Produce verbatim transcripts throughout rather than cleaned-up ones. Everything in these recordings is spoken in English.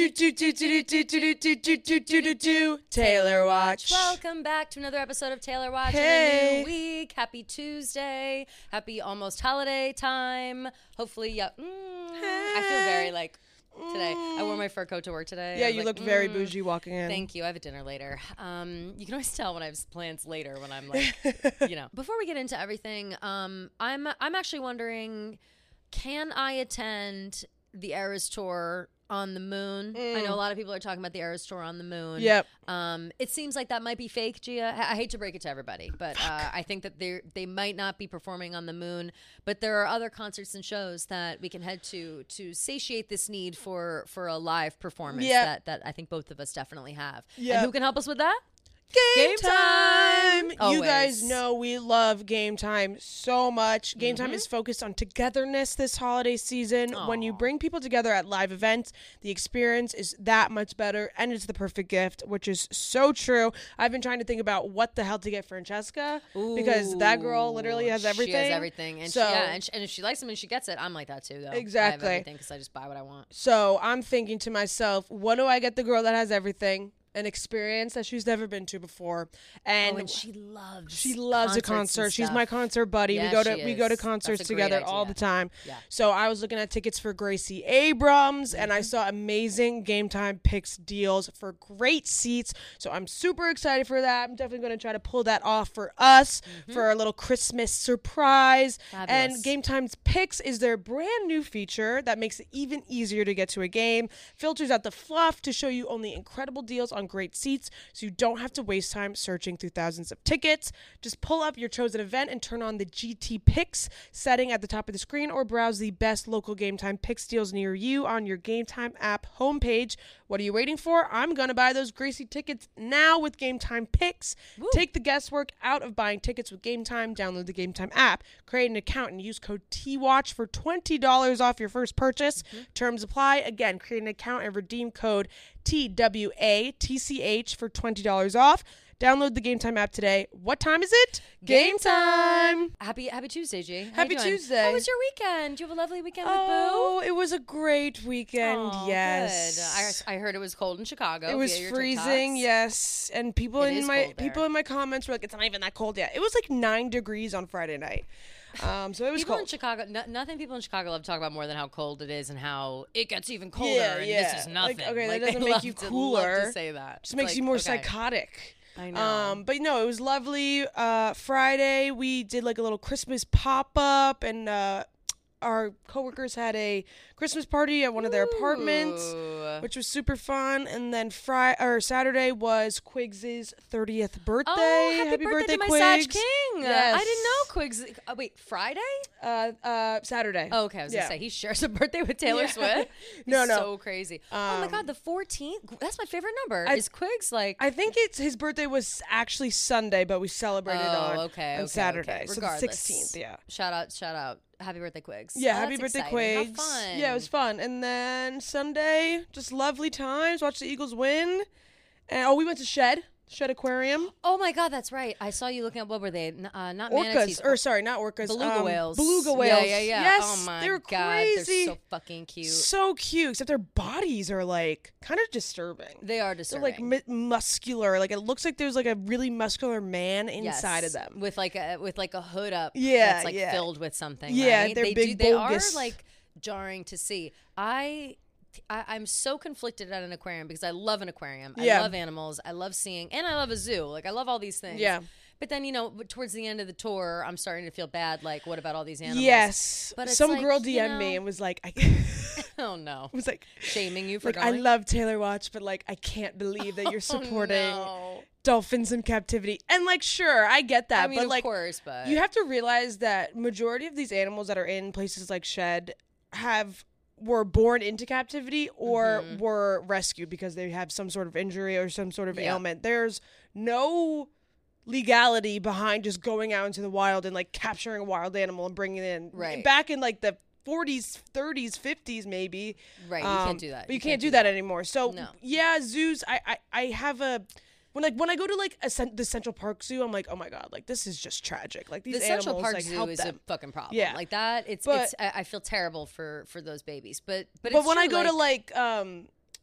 Taylor Watch. Welcome back to another episode of Taylor Watch Hey. in a new week. Happy Tuesday. Happy almost holiday time. Hopefully, yeah. Mm, I feel very like today. I wore my fur coat to work today. Yeah, I was you like, look very mm, bougie walking in. Thank you. I have a dinner later. Um, you can always tell when I have plans later when I'm like, you know. Before we get into everything, um, I'm I'm actually wondering, can I attend the Eras Tour on the moon? Mm. I know a lot of people are talking about the Eras Tour on the moon. Yep. Um, it seems like that might be fake, Gia. I, I hate to break it to everybody, but uh, I think that they they might not be performing on the moon. But there are other concerts and shows that we can head to to satiate this need for for a live performance. Yep. That that I think both of us definitely have. Yep. And who can help us with that? Game, Game time! time! You Always. guys know we love Game Time so much. Game Mm-hmm. Time is focused on togetherness this holiday season. When you bring people together at live events, the experience is that much better, and it's the perfect gift, which is so true. I've been trying to think about what the hell to get Francesca because that girl literally has everything. She has everything, and So- she, yeah, and, she, and if she likes them and she gets it, I'm like that too. Though Exactly. I have everything because I just buy what I want. So I'm thinking to myself, what do I get the girl that has everything? An experience that she's never been to before, and, Oh, and she loves she loves a concerts and concert. She's my stuff. concert buddy. Yeah, we go to she we go to is. concerts That's a great together all idea. the time. Yeah. So I was looking at tickets for Gracie Abrams, and Mm-hmm. I saw amazing Game Time picks deals for great seats. So I'm super excited for that. I'm definitely going to try to pull that off for us for a little Christmas surprise. Mm-hmm. Fabulous. And Game Time's Picks is their brand new feature that makes it even easier to get to a game. Filters out the fluff to show you only incredible deals on great seats, so you don't have to waste time searching through thousands of tickets. Just pull up your chosen event and turn on the G T Picks setting at the top of the screen, or browse the best local Game Time Picks deals near you on your Game Time app homepage. What are you waiting for? I'm going to buy those Gracie tickets now with Game Time Picks. Woo. Take the guesswork out of buying tickets with Game Time. Download the Game Time app, create an account, and use code T watch for twenty dollars off your first purchase. Mm-hmm. Terms apply. Again, create an account and redeem code T W A T C H for twenty dollars off. Download the Game Time app today. What time is it? Game time! Happy Happy Tuesday, G. How Happy you doing? Tuesday. How was your weekend? Do you have a lovely weekend with Boo? Oh, it was a great weekend, Aw, yes. good. I, I heard it was cold in Chicago. It was via your freezing, TikToks. yes. And people It in is my cold there. people in my comments were like, "It's not even that cold yet." It was like nine degrees on Friday night, um, so it was People in cold. Chicago, no, nothing people in Chicago love to talk about more than how cold it is and how it gets even colder. Yeah, and yeah. This is Like, nothing. okay, that Like, they doesn't make love you to- cooler. Love to say that. Just makes Like, you more okay. psychotic. I know. Um, but no, it was lovely. Uh, Friday we did like a little Christmas pop up, and uh, our coworkers had a Christmas party at one of their apartments, Ooh. which was super fun. And then Friday or Saturday was Quigs' thirtieth birthday. Oh, happy, birthday, to my Sag Quigs. King. Yes. I didn't know Quigs. Oh, wait, Friday? Uh, uh, Saturday. Oh, okay, I was Yeah. going to say, he shares a birthday with Taylor Yeah. Swift. No, He's no. so crazy. oh, my Um, God, the fourteenth? That's my favorite number. I- Is Quigs like... I think it's his birthday was actually Sunday, but we celebrated oh, on, okay, on okay, Saturday. okay. So the Regardless. sixteenth, yeah. Shout out, shout out. Happy birthday, Quigs. Yeah, Oh, happy that's birthday, exciting. Quigs. How fun. Yeah, it was fun. And then Sunday, just lovely times. Watched the Eagles win. And oh, we went to Shed, Shed Aquarium. Oh my God, that's right. I saw you looking at, what were they? N- Uh, not Orcas, manatees. or sorry, not orcas. Beluga um, whales. Beluga whales. Yeah, yeah, yeah. Yes, oh my they were God, crazy. they're so fucking cute. So cute, except their bodies are like kind of disturbing. They are They're disturbing. like mi- muscular. Like it looks like there's like a really muscular man Yes, inside of them. with like a with like a hood up. Yeah, that's like yeah. filled with something. Yeah, right? they're they big, do, They are bulbous. like jarring to see. I. I, I'm so conflicted at an aquarium because I love an aquarium. I Yeah. love animals. I love seeing, and I love a zoo. Like I love all these things. Yeah. But then you know, but towards the end of the tour, I'm starting to feel bad. Like, what about all these animals? Yes. But it's Some like, girl you D M'd know- me and was like, I Oh no. was like, Shaming you for like going. I love Taylor Watch, but like I can't believe that you're supporting Oh, no. dolphins in captivity. And like, sure, I get that, I mean, but of like, course, but you have to realize that majority of these animals that are in places like Shed have were born into captivity or Mhm. were rescued because they have some sort of injury or some sort of Yeah. ailment. There's no legality behind just going out into the wild and like capturing a wild animal and bringing it in. Right. Back in like the forties, thirties, fifties, maybe. right, you Um, can't do that. But you, can't, do that, anymore. So No. yeah, zoos. I, I I have a when like when I go to like a cent- the Central Park Zoo, I'm like, oh my god, like this is just tragic. Like these The animals, Central Park like Zoo help is them. a fucking problem. Yeah. Like that, it's But- it's. I, I feel terrible for for those babies, but but But it's when true, I go to like um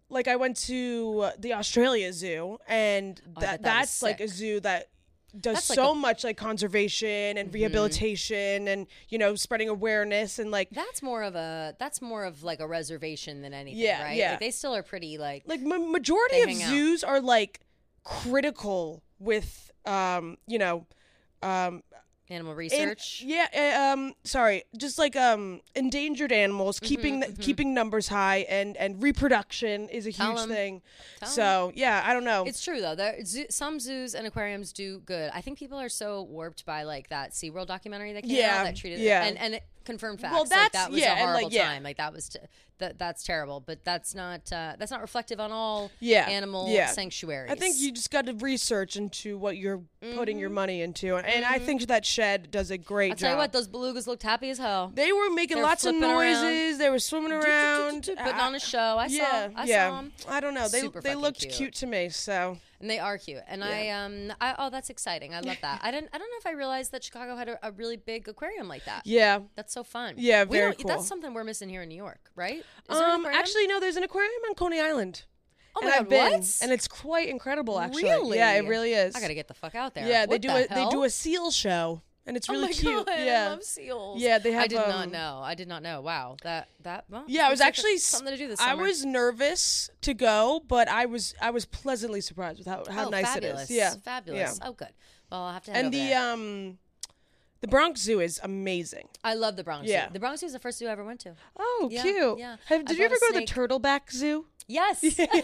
like I went to the Australia Zoo, and Oh, I bet that that was that's like a sick. zoo that does That's like so a- much like conservation and rehabilitation and, you know, spreading awareness and like That's more of a that's more of like a reservation than anything, Yeah, right? yeah. Like they still are pretty like like ma- majority They of hang out. zoos are like critical with um you know um animal and- research. yeah uh, um sorry just like um endangered animals, keeping Mm-hmm, th- keeping numbers high, and and reproduction is a Tell huge 'em. thing. Tell 'em. So yeah, I don't know. It's true though. There, zoo, some zoos and aquariums do good. I think people are so warped by like that SeaWorld documentary that came Yeah, out that treated yeah. and and it confirmed facts. Well, like that's- that was yeah, a and, like, horrible yeah. time. Like that was t- that that's terrible. But that's not uh, that's not reflective on all Yeah, animal yeah. sanctuaries. I think you just got to research into what you're putting Mm-hmm. your money into, and I think that Shed does a great I'll job. tell you what, those belugas looked happy as hell. They were making They were lots of flipping around. noises. They were swimming around, Putting on a show. I yeah, saw. I yeah. saw them. I don't know. They Super they fucking looked cute. cute. to me. So And they are cute. And I um I oh that's exciting. I love that. I didn't I don't know if I realized that Chicago had a, a really big aquarium like that. yeah. That's so fun. Yeah, We very don't- cool. That's something we're missing here in New York, right? Is there an Um, aquarium? actually, no. There's an aquarium on Coney Island. oh and my I've God, been, what? and it's quite incredible. Actually, Really? yeah, it really is. I gotta get the fuck out there. Yeah, they What do the a hell? they do a seal show, and it's really oh my cute. God, yeah, I love seals. Yeah, they I have, did not um, know. I did not know. Wow, that that. Well, Yeah, I was looks like actually a- something to do this I summer. was nervous to go, but I was I was pleasantly surprised with how, how oh, nice fabulous. it is. Yeah, fabulous. Yeah. Oh, good. Well, I'll have to head And over the there. um, the Bronx Zoo is amazing. I love the Bronx yeah. Zoo. The Bronx Zoo is the first zoo I ever went to. Oh, Yeah, cute. yeah. Have, I did you bought ever a go to snake. the Turtleback Zoo? Yes.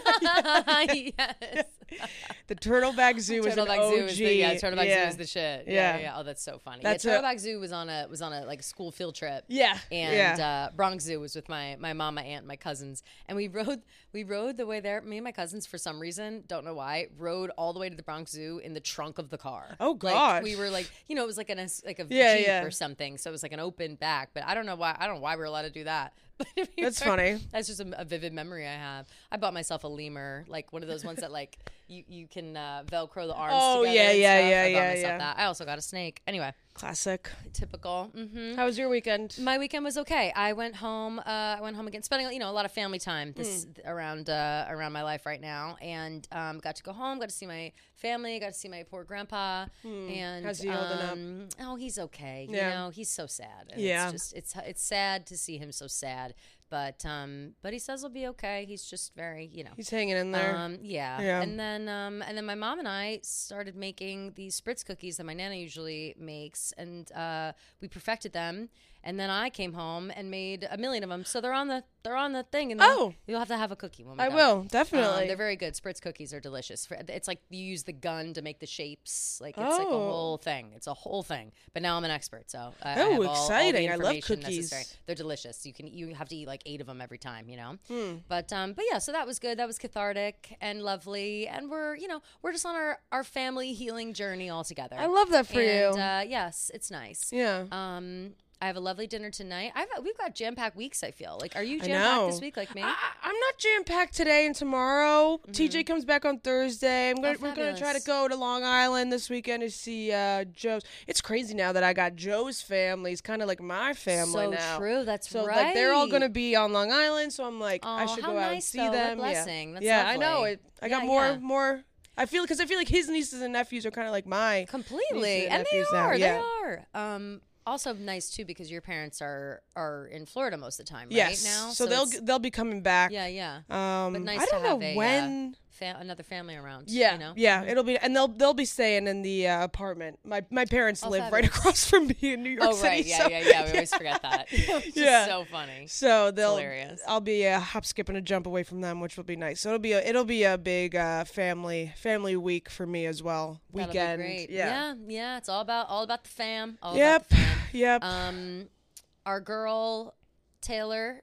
yes. The Turtleback Zoo was an Turtleback O G. Zoo is the yeah. Turtleback yeah. Zoo is the shit. Yeah, Yeah. yeah. yeah. Oh, that's so funny. That's yeah, a- Turtleback Zoo was on a was on a like school field trip. Yeah, And yeah. uh, Bronx Zoo was with my my mom, my aunt, my cousins, and we rode we rode the way there. Me and my cousins, for some reason, don't know why, rode all the way to the Bronx Zoo in the trunk of the car. Oh, Like, gosh. we were like, you know, it was like an like a Yeah, Jeep yeah. or something, so it was like an open back. But I don't know why. I don't know why we were allowed to do that. But we That's were- funny. That's just a, a vivid memory I have. I bought myself a lemur, like one of those ones that like you you can uh, Velcro the arms. Oh, together yeah, and yeah, stuff. yeah, I bought yeah, myself yeah. that. I also got a snake. Anyway, Classic. typical. Mm-hmm. How was your weekend? My weekend was okay. I went home. Uh, I went home again, spending you know a lot of family time this around uh, around my life right now, and um, got to go home. Got to see my family. Got to see my poor grandpa. And How's he holding up? um, Oh, he's okay. You Yeah. know, he's so sad. And Yeah. It's just it's it's sad to see him so sad. But um, but he says he'll be okay. He's just very you know. He's hanging in there. Um, yeah. Yeah. And then um, and then my mom and I started making these Spritz cookies that my nana usually makes, and uh, we perfected them. And then I came home and made a million of them. So they're on the they're on the thing. And Oh. you'll have to have a cookie when we're I done. will Um, definitely. they're very good. Spritz cookies are delicious. For- It's like you use the gun to make the shapes. Like it's like a Oh. whole thing. It's a whole thing. But now I'm an expert, so I, I Oh, have all- all, exciting. the I love information cookies. necessary. They're delicious. You can you have to eat like eight of them every time. You know. Hmm. But um, but yeah. So that was good. That was cathartic and lovely. And we're you know we're just on our our family healing journey all together. I love that for and, you. Uh, yes, it's nice. yeah. Um, I have a lovely dinner tonight. I've we've got jam packed weeks. I feel like. Are you I jam packed know. this week like me? I, I'm not jam packed today and tomorrow. T J comes back on Thursday. I'm gonna, Oh, we're gonna try to fabulous. go to Long Island this weekend to see uh, Joe's. It's crazy now that I got Joe's family. It's kind of like my family so now. true. That's So right. like they're all gonna be on Long Island, so I'm like I Aw, should how go out and nice, see though. What a them. blessing. Yeah, That's yeah, I know lovely. it. I got Yeah, more yeah. more. I feel because I feel like his nieces and nephews are kind of like my Completely, nieces and they nephews now. are. Yeah. They are. Um, also nice too because your parents are are in Florida most of the time, right? Yes. Now, so, they'll it's- they'll be coming back. yeah, yeah. Um, But nice I don't to have know a, uh, when. Fa- another family around. Yeah, you know? yeah, it'll be, and they'll they'll be staying in the uh, apartment. My my parents Oh, live right fabulous. across from me in New York Oh City. right, yeah, so, yeah, yeah. We always forget that. It's Yeah. just so funny. So they'll, hilarious. I'll be a hop, skip, and a jump away from them, which will be nice. So it'll be a it'll be a big uh, family family week for me as well. That'll Weekend, be great. yeah, yeah, yeah. It's all about all about the fam. All yep, about the fam. yep. Um, our girl Taylor,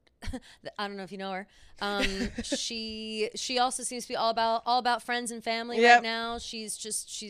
I don't know if you know her. Um, she she also seems to be all about all about friends and family Yep. right now. She's just she's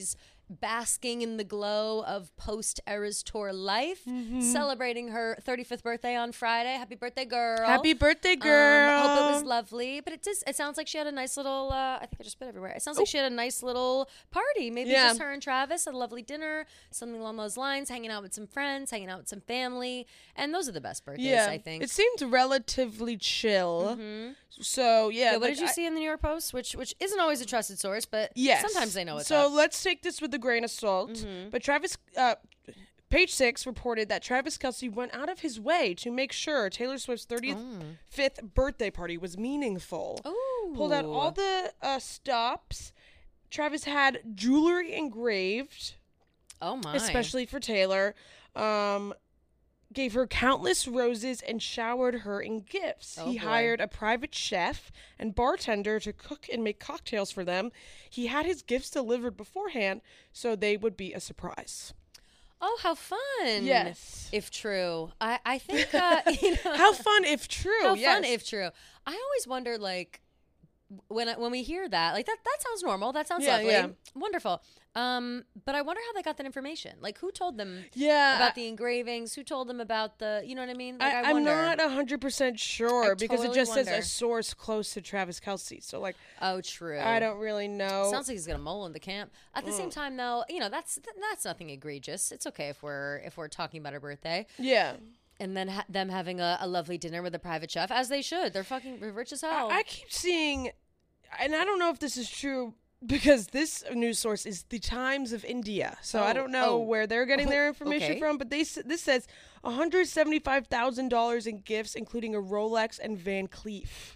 basking in the glow of post Eras Tour life, Mm-hmm. celebrating her thirty-fifth birthday on Friday. Happy birthday, girl! Happy birthday, girl! Um, hope it was lovely. But it does. It sounds like she had a nice little. Uh, I think I just spit everywhere. It sounds like she had a nice little party. Maybe Yeah. just her and Travis had a lovely dinner, something along those lines. Hanging out with some friends, hanging out with some family, and those are the best birthdays. Yeah, I think. it seemed relatively chill. So yeah, Yeah, what like, did you I- see in the New York Post? Which which isn't always a trusted source, but Yes. sometimes they know what's So up. let's take this with a grain of salt. Mm-hmm. But Travis, uh, Page Six reported that Travis Kelce went out of his way to make sure Taylor Swift's thirty-fifth birthday party was meaningful. Ooh. Pulled out all the uh, stops. Travis had jewelry engraved, Oh my. especially for Taylor. Um, gave her countless roses and showered her in gifts. Oh, he boy. hired a private chef and bartender to cook and make cocktails for them. He had his gifts delivered beforehand so they would be a surprise. Oh, how fun. Yes. If true. I, I think, uh, you know. How fun if true. How yes. fun if true. I always wonder, like, when I, when we hear that, like, that, that sounds normal. That sounds Yeah, lovely. yeah. Wonderful. Um, but I wonder how they got that information. Like, who told them Yeah. about the engravings? Who told them about the, you know what I mean? Like, I, I, I'm wonder. not one hundred percent sure I because it totally just says wonder. a source close to Travis Kelce. So, like, Oh, true. I don't really know. Sounds like he's gonna mole in the camp. At the same time, though, you know that's that's nothing egregious. It's okay if we're if we're talking about her birthday, yeah. and then ha- them having a, a lovely dinner with a private chef, as they should. They're fucking rich as hell. I, I keep seeing, and I don't know if this is true because this news source is the Times of India. So I Oh, don't know oh. where they're getting their information Okay. from, but they s- this says one hundred seventy-five thousand dollars in gifts, including a Rolex and Van Cleef.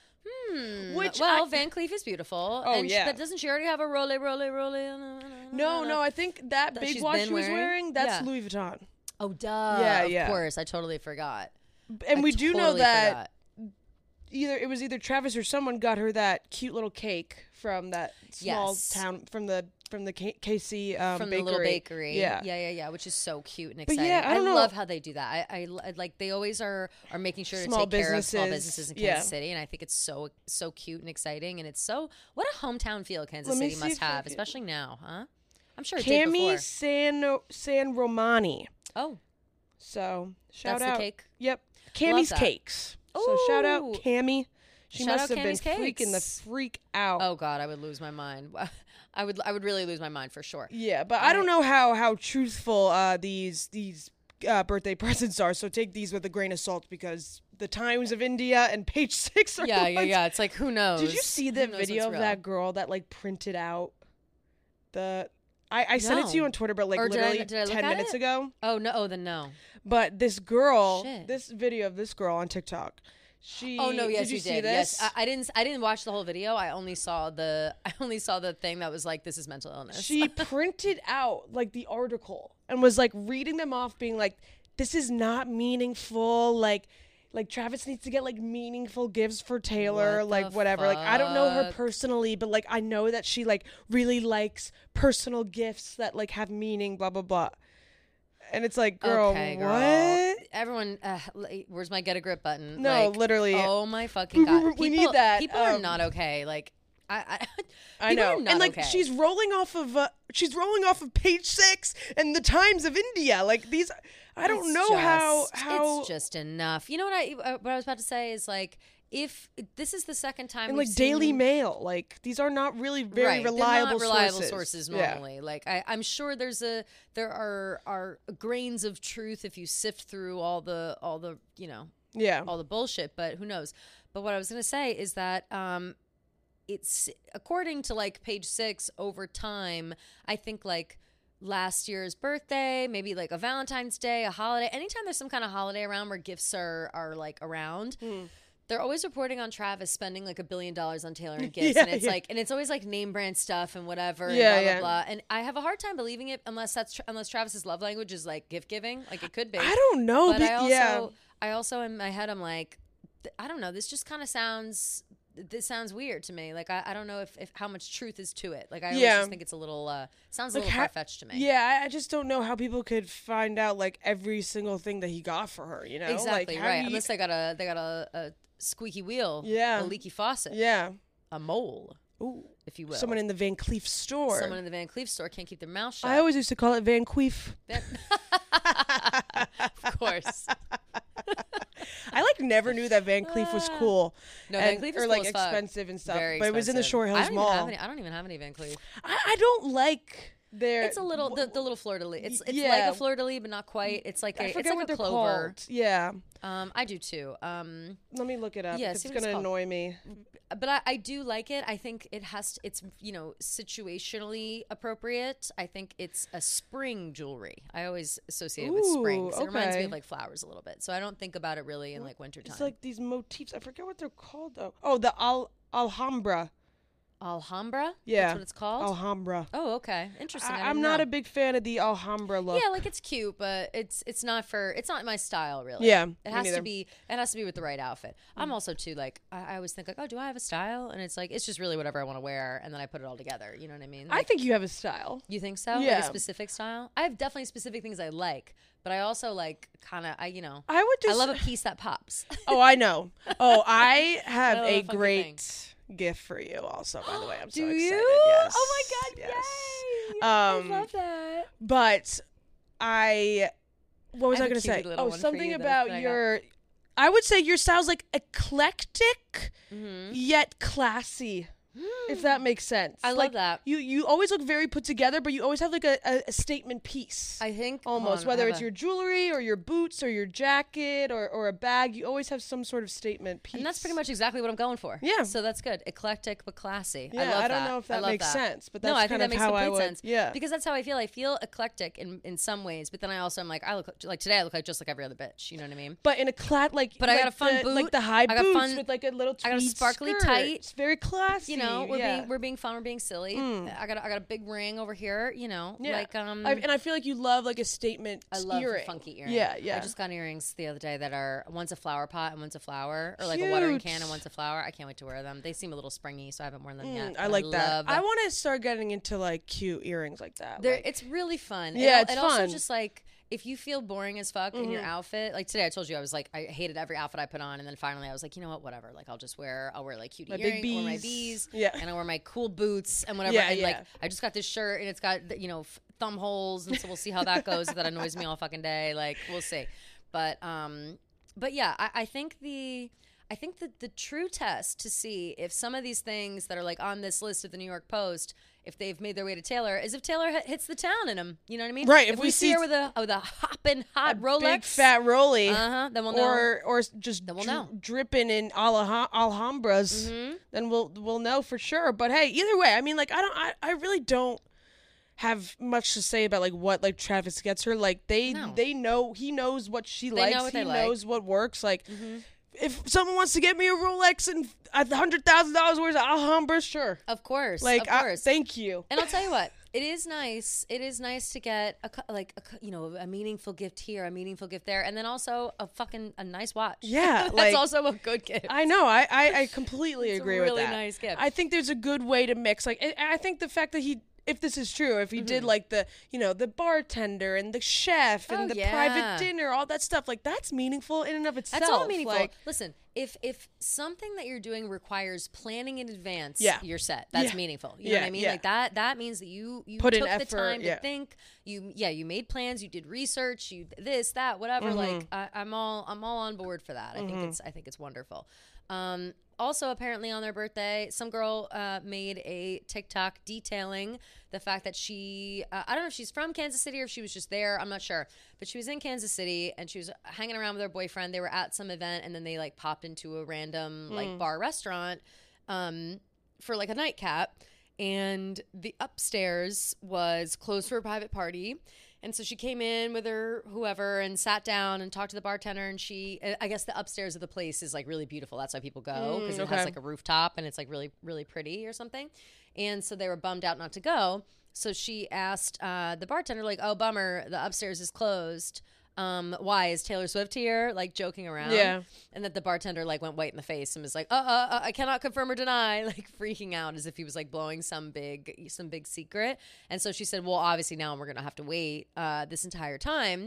Hmm. Which well, I- Van Cleef is beautiful. Oh, and she- yeah. but doesn't she already have a Role, Role, Role? No, no, I think that That big she's watch been she was wearing? wearing, that's Yeah. Louis Vuitton. Oh, duh. Yeah, of yeah. course. I totally forgot. And I we do know totally that forgot. either it was either Travis or someone got her that cute little cake from that small Yes. town from the from the K- KC um, From bakery. the little bakery. Yeah. yeah, yeah, yeah, which is so cute and But exciting. yeah, I don't know. love how they do that. I, I, I like they always are are making sure Small to take care of small businesses, businesses in yeah. Kansas City, and I think it's so so cute and exciting, and it's so what a hometown feel Kansas Let me City see must if I have, can- especially now, huh? I'm sure it did Cami before. San San Romani. Oh, So shout that's out. the cake. Yep. Cammy's that. Cakes. So shout out Ooh. Cammy. She Shout must out have been Cammy's freaking the Cakes. freak out. Oh God, I would lose my mind. I would I would really lose my mind for sure. Yeah, but I, I- don't know how how truthful uh, these these uh, birthday presents are. So take these with a grain of salt because the Times of India and Page Six are Yeah, the yeah, ones- yeah. It's like who knows? Did you see Who the knows video what's of real? that girl that like printed out the? I, I sent it to you No. on Twitter, but like Or did I- literally did I look ten at minutes it? ago. Oh no! Oh then no. But this girl, Shit. this video of this girl on TikTok, she. Oh no! Yes, did you, you see did. this? Yes, I, I didn't. I didn't watch the whole video. I only saw the. I only saw the thing that was like, "This is mental illness." She printed out like the article and was like reading them off, being like, "This is not meaningful." Like, like Travis needs to get like meaningful gifts for Taylor, What like the whatever. Like I don't know her fuck? personally, but like I know that she like really likes personal gifts that like have meaning. Blah blah blah. And it's like, girl, okay, girl. what? Everyone, uh, li- where's my get a grip button? No, Like, literally. Oh my fucking god! We need People- that, People are um, not okay. Like, I, I, I people know, are not and like okay. she's rolling off of uh, she's rolling off of Page Six and the Times of India. Like these, I don't It's know how just- how it's just enough. You know what I uh, what I was about to say is like if this is the second time and we've like Daily seen- Mail. Like these are not really very right, reliable, they're not reliable sources. sources Yeah. normally. Like I, I'm sure there's a there are are grains of truth if you sift through all the all the you know Yeah, all the bullshit, but who knows? But what I was going to say is that um, it's according to like Page Six over time. I think like last year's birthday, maybe like a Valentine's Day, a holiday. Anytime there's some kind of holiday around where gifts are are like around. Hmm. They're always reporting on Travis spending like a billion dollars on Taylor and gifts, Yeah, and it's yeah. like, and it's always like name brand stuff and whatever, and Yeah, blah blah yeah. blah. And I have a hard time believing it unless that's tra- unless Travis's love language is like gift giving, like it could be. I don't know, But but I also, yeah, I also in my head, I'm like, th- I don't know. This just kind of sounds. This sounds weird to me. Like I, I don't know if, if how much truth is to it. Like I always Yeah. just think it's a little uh, sounds a Like, little ha- far fetched to me. yeah. I, I just don't know how people could find out like every single thing that he got for her. You know, exactly like, how right. do you- Unless they got a they got a, a squeaky wheel, Yeah. a leaky faucet, yeah. a mole. Ooh. if you will. Someone in the Van Cleef store. Someone in the Van Cleef store can't keep their mouth shut. I always used to call it Van Queef. Of course. I like never knew that Van Cleef was cool. No, and, Van Cleef is or cool like as fuck. expensive and stuff. Very but it was in the expensive. Shore I Hills don't Mall. Even have any, I don't even have any Van Cleef. I, I don't like their. It's a little the, the little fleur de lis. It's it's Yeah. like a fleur de lis, but not quite. It's like a I it's forget like what a they're clover. called. Yeah. Um, I do too. Um, Let me look it up. Yeah, It's see what it's gonna called. annoy me. but I, I do like it. I think it has to, it's you know situationally appropriate. I think it's a spring jewelry. I always associate it with spring. Ooh, So it reminds me okay. of like flowers a little bit. So I don't think about it really in like wintertime. It's like these motifs. I forget what they're called though. Oh, the Al Alhambra. Alhambra. Yeah. That's what it's called. Alhambra. Oh, okay, interesting. I I, I'm didn't not know. a big fan of the Alhambra look. Yeah, like it's cute, but it's it's not for it's not my style really. Yeah, it me has neither. to be it has to be with the right outfit. I'm also too like I, I always think like, oh, do I have a style? And it's like it's just really whatever I want to wear, and then I put it all together. You know what I mean? I Like, think you have a style. you think so? Like Yeah. a specific style? I have definitely specific things I like, but I also like kind of I you know I would just. I love a piece that pops. Oh, I know. Oh, I have love a a funky great gift for you. Also, by the way, I'm so Do excited. you? Yes. Oh my god! Yes. Yay! Um, I love that. But I, what was I I, have a going to say? cute little Oh, one for something you that- about that I got. your. I would say your style's like eclectic, Mhm. yet classy. If that makes sense. I love like, that. You you always look very put together, but you always have like a, a, a statement piece. I think hold Almost, on, I whether have it's a- your jewelry or your boots or your jacket or, or a bag, you always have some sort of statement piece. And that's pretty much exactly what I'm going for. Yeah. So that's good. Eclectic but classy. Yeah, I love I don't that. know if I that love makes that. sense, but that's no, I think kind that of makes how complete I would. sense. Yeah, Because that's how I feel. I feel eclectic in, in some ways, but then I also am like I look like today I look like just like every other bitch. You know what I mean? but in a clat like. But I like got a fun the, boot. like the high I got boots fun- with like a little. I got a tweed sparkly skirt. tight. It's very classy. You know, we're yeah. being we're being fun. We're being silly. I got a, I got a big ring over here. You know, Yeah. like um. I, and I feel like you love like a statement I love earring. funky earrings. Yeah, yeah. I just got earrings the other day that are one's a flower pot and one's a flower, or like a watering Cute. can and one's a flower. I can't wait to wear them. They seem a little springy, so I haven't worn them yet. Mm, I but like that. love I want to start getting into like cute earrings like that. They're, like- it's really fun. Yeah, and, it's and also fun. just like if you feel boring as fuck in Mm-hmm. your outfit, like today I told you I was like I hated every outfit I put on, and then finally I was like, you know what, whatever. Like I'll just wear I'll wear like cute My earrings, big or my bees. bees, Yeah. and I wear my cool boots and whatever. Yeah, and like yeah. I just got this shirt and it's got the- you know f- thumb holes, and so we'll see how that goes. That annoys me all fucking day. Like we'll see, but um, but yeah, I, I think the. I think that the true test to see if some of these things that are like on this list of the New York Post, if they've made their way to Taylor, is if Taylor h- hits the town in them. You know what I mean? Right, If, if we, we see see her with a with a hopping hot a Rolex, big fat rolly. uh huh, then we'll know. or or just Then we'll dri- know. dripping in Alha- Alhambras, Mm-hmm. then we'll we'll know for sure. But hey, either way, I mean, like I don't, I, I really don't have much to say about like what like Travis gets her. Like they No. they know he knows what she They likes. know what he they like. knows what works. Like Mm-hmm. if someone wants to get me a Rolex and a hundred thousand dollars worth of Alhambra, sure. Of course, Like of I, course. thank you. And I'll tell you what, it is nice. It is nice to get a co- like a, co- you know a meaningful gift here, a meaningful gift there, and then also a fucking a nice watch. Yeah, that's like- also a good gift. I know. I, I, I completely It's a agree really with that. nice gift. I think there's a good way to mix. Like, and I think the fact that he, if this is true, if he Mm-hmm. did like the, you know, the bartender and the chef and Oh, the yeah. private dinner, all that stuff, like that's meaningful in and of itself. That's all meaningful. Like, Listen, if if something that you're doing requires planning in advance, Yeah. you're set. That's Yeah. meaningful. You know Yeah, what I mean? yeah. Like that. That means that you you Put in took the effort, time yeah. to think. You yeah, you made plans. You did research. You this that whatever. Mm-hmm. Like I, I'm all I'm all on board for that. I think it's I think it's wonderful. Um, also, apparently on their birthday, some girl uh, made a TikTok detailing the fact that she, uh, I don't know if she's from Kansas City or if she was just there. I'm not sure. But she was in Kansas City and she was hanging around with her boyfriend. They were at some event and then they like popped into a random like bar restaurant um, for like a nightcap. And the upstairs was closed for a private party. And so she came in with her whoever and sat down and talked to the bartender. And she, I guess the upstairs of the place is like really beautiful. That's why people go because Mm, it has okay. like a rooftop and it's like really, really pretty or something. And so they were bummed out not to go. So she asked uh, the bartender, like, oh, bummer, the upstairs is closed. Um, why is Taylor Swift here? Like joking around. Yeah. And that the bartender like went white in the face and was like, uh, uh, uh, I cannot confirm or deny, like freaking out as if he was like blowing some big, some big secret. And so she said, well, obviously now we're going to have to wait uh, this entire time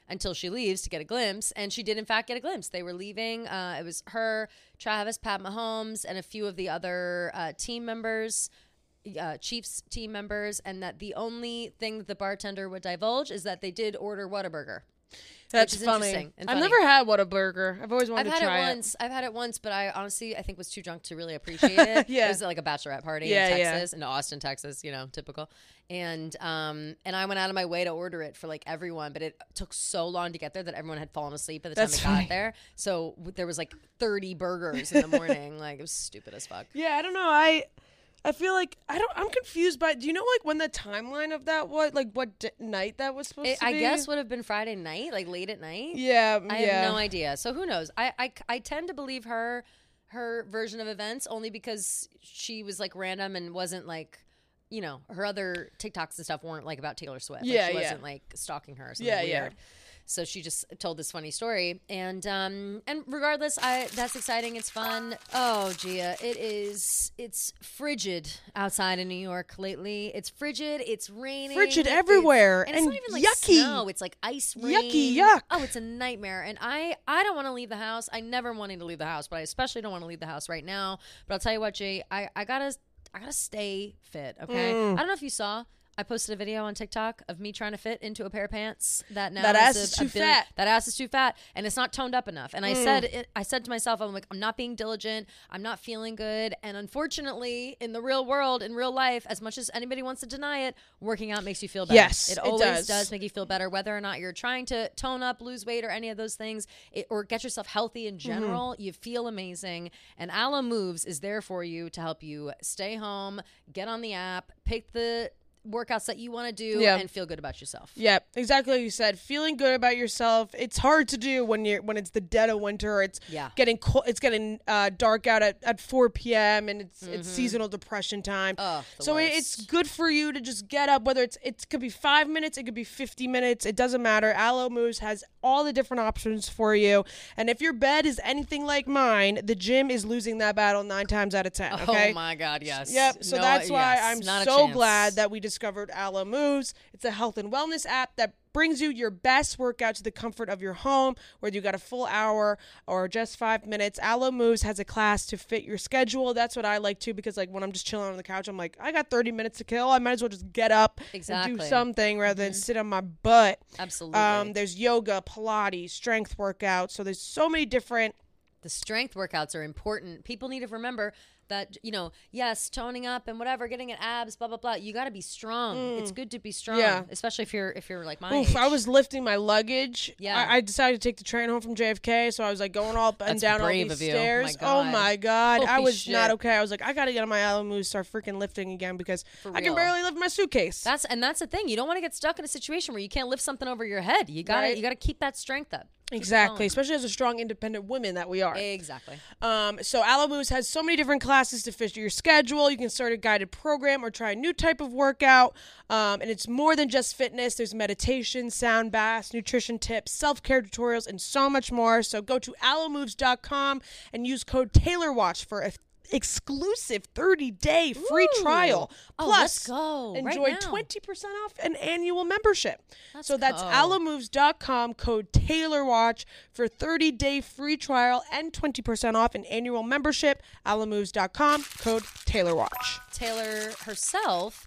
until she leaves to get a glimpse. And she did, in fact, get a glimpse. They were leaving. Uh, it was her, Travis, Pat Mahomes, and a few of the other uh, team members, uh, Chiefs team members. And that the only thing that the bartender would divulge is that they did order Whataburger. That's which is funny. interesting and I've funny. never had Whataburger. I've always wanted I've to had try it once. I've had it once, but I honestly, I think was too drunk to really appreciate it. Yeah. It was like a bachelorette party Yeah, in yeah. Texas, in Austin, Texas, you know, typical. And um, and I went out of my way to order it for like everyone, but it took so long to get there that everyone had fallen asleep by the time That's it funny. got there. So w- there was like thirty burgers in the morning. Like it was stupid as fuck. Yeah, I don't know. I I feel like I don't. I'm confused by. Do you know like when the timeline of that was? Like what d- night that was supposed It, to I be? guess would have been Friday night, like late at night. Yeah, I yeah. have no idea. So who knows? I, I, I tend to believe her her version of events only because she was like random and wasn't like, you know, her other TikToks and stuff weren't like about Taylor Swift. Like, Yeah, she yeah. wasn't like stalking her or something Yeah, weird. yeah. So she just told this funny story, and um, and regardless, I that's exciting. It's fun. Oh, Gia, it is. It's frigid outside in New York lately. It's frigid. It's raining. Frigid it's- everywhere, and it's and not even like yucky. snow. It's like ice rain. Yucky, yuck. Oh, it's a nightmare. And I, I don't want to leave the house. I never wanted to leave the house, but I especially don't want to leave the house right now. But I'll tell you what, Jay, I, I gotta, I gotta stay fit. Okay. Mm. I don't know if you saw. I posted a video on TikTok of me trying to fit into a pair of pants that now That is ass a- is a too billion- fat. That ass is too fat, and it's not toned up enough. And I Mm. said, it, I said to myself, I'm like, I'm not being diligent. I'm not feeling good. And unfortunately, in the real world, in real life, as much as anybody wants to deny it, working out makes you feel better. Yes, it it always does. make you feel better, whether or not you're trying to tone up, lose weight, or any of those things, it, or get yourself healthy in general. Mm-hmm. You feel amazing, and Alo Moves is there for you to help you stay home, get on the app, pick the workouts that you want to do, Yeah. and feel good about yourself. Yeah, exactly like you said. Feeling good about yourself. It's hard to do when you're when it's the dead of winter. It's Yeah. getting cold. It's getting uh, dark out at, at four p.m. and it's it's seasonal depression time. Oh, the so it, worst. it's good for you to just get up. Whether it's it could be five minutes, it could be fifty minutes. It doesn't matter. Alo Moves has all the different options for you. And if your bed is anything like mine, the gym is losing that battle nine times out of ten. Okay. Oh my God, yes. Yep. So No, that's why yes, I'm not a so chance. glad that we discovered Alo Moves. It's a health and wellness app that brings you your best workout to the comfort of your home, whether you got a full hour or just five minutes. Alo Moves has a class to fit your schedule. That's what I like too, because like when I'm just chilling on the couch, I'm like, I got thirty minutes to kill. I might as well just get up and Exactly. do something rather than sit on my butt. Absolutely. Um, there's yoga, Pilates, strength workouts. So there's so many different. The strength workouts are important. People need to remember that, you know, yes, toning up and whatever, getting an abs, blah blah blah. You got to be strong. It's good to be strong, Yeah. especially if you're if you're like my Oof, age. I was lifting my luggage. Yeah. I, I decided to take the train home from J F K, so I was like going all up and That's down all brave these of you. stairs. My Oh God. my God. I Holy was shit. not okay. I was like, I got to get on my Alo Moves, start freaking lifting again because For I can real. barely lift my suitcase. That's and that's the thing. You don't want to get stuck in a situation where you can't lift something over your head. You gotta Right. you gotta keep that strength up. Keep it Exactly, going. especially as a strong, independent women that we are. Exactly. Um, so Alo Moves has so many different classes to fit your schedule. You can start a guided program or try a new type of workout. Um, and it's more than just fitness. There's meditation, sound baths, nutrition tips, self-care tutorials, and so much more. So go to alo moves dot com and use code TaylorWatch for a exclusive thirty-day free Ooh. trial. Oh, Plus, let's go right enjoy now. twenty percent off an annual membership. Let's so that's go. alo moves dot com, code TaylorWatch for thirty-day free trial and twenty percent off an annual membership. alo moves dot com, code TaylorWatch. Taylor herself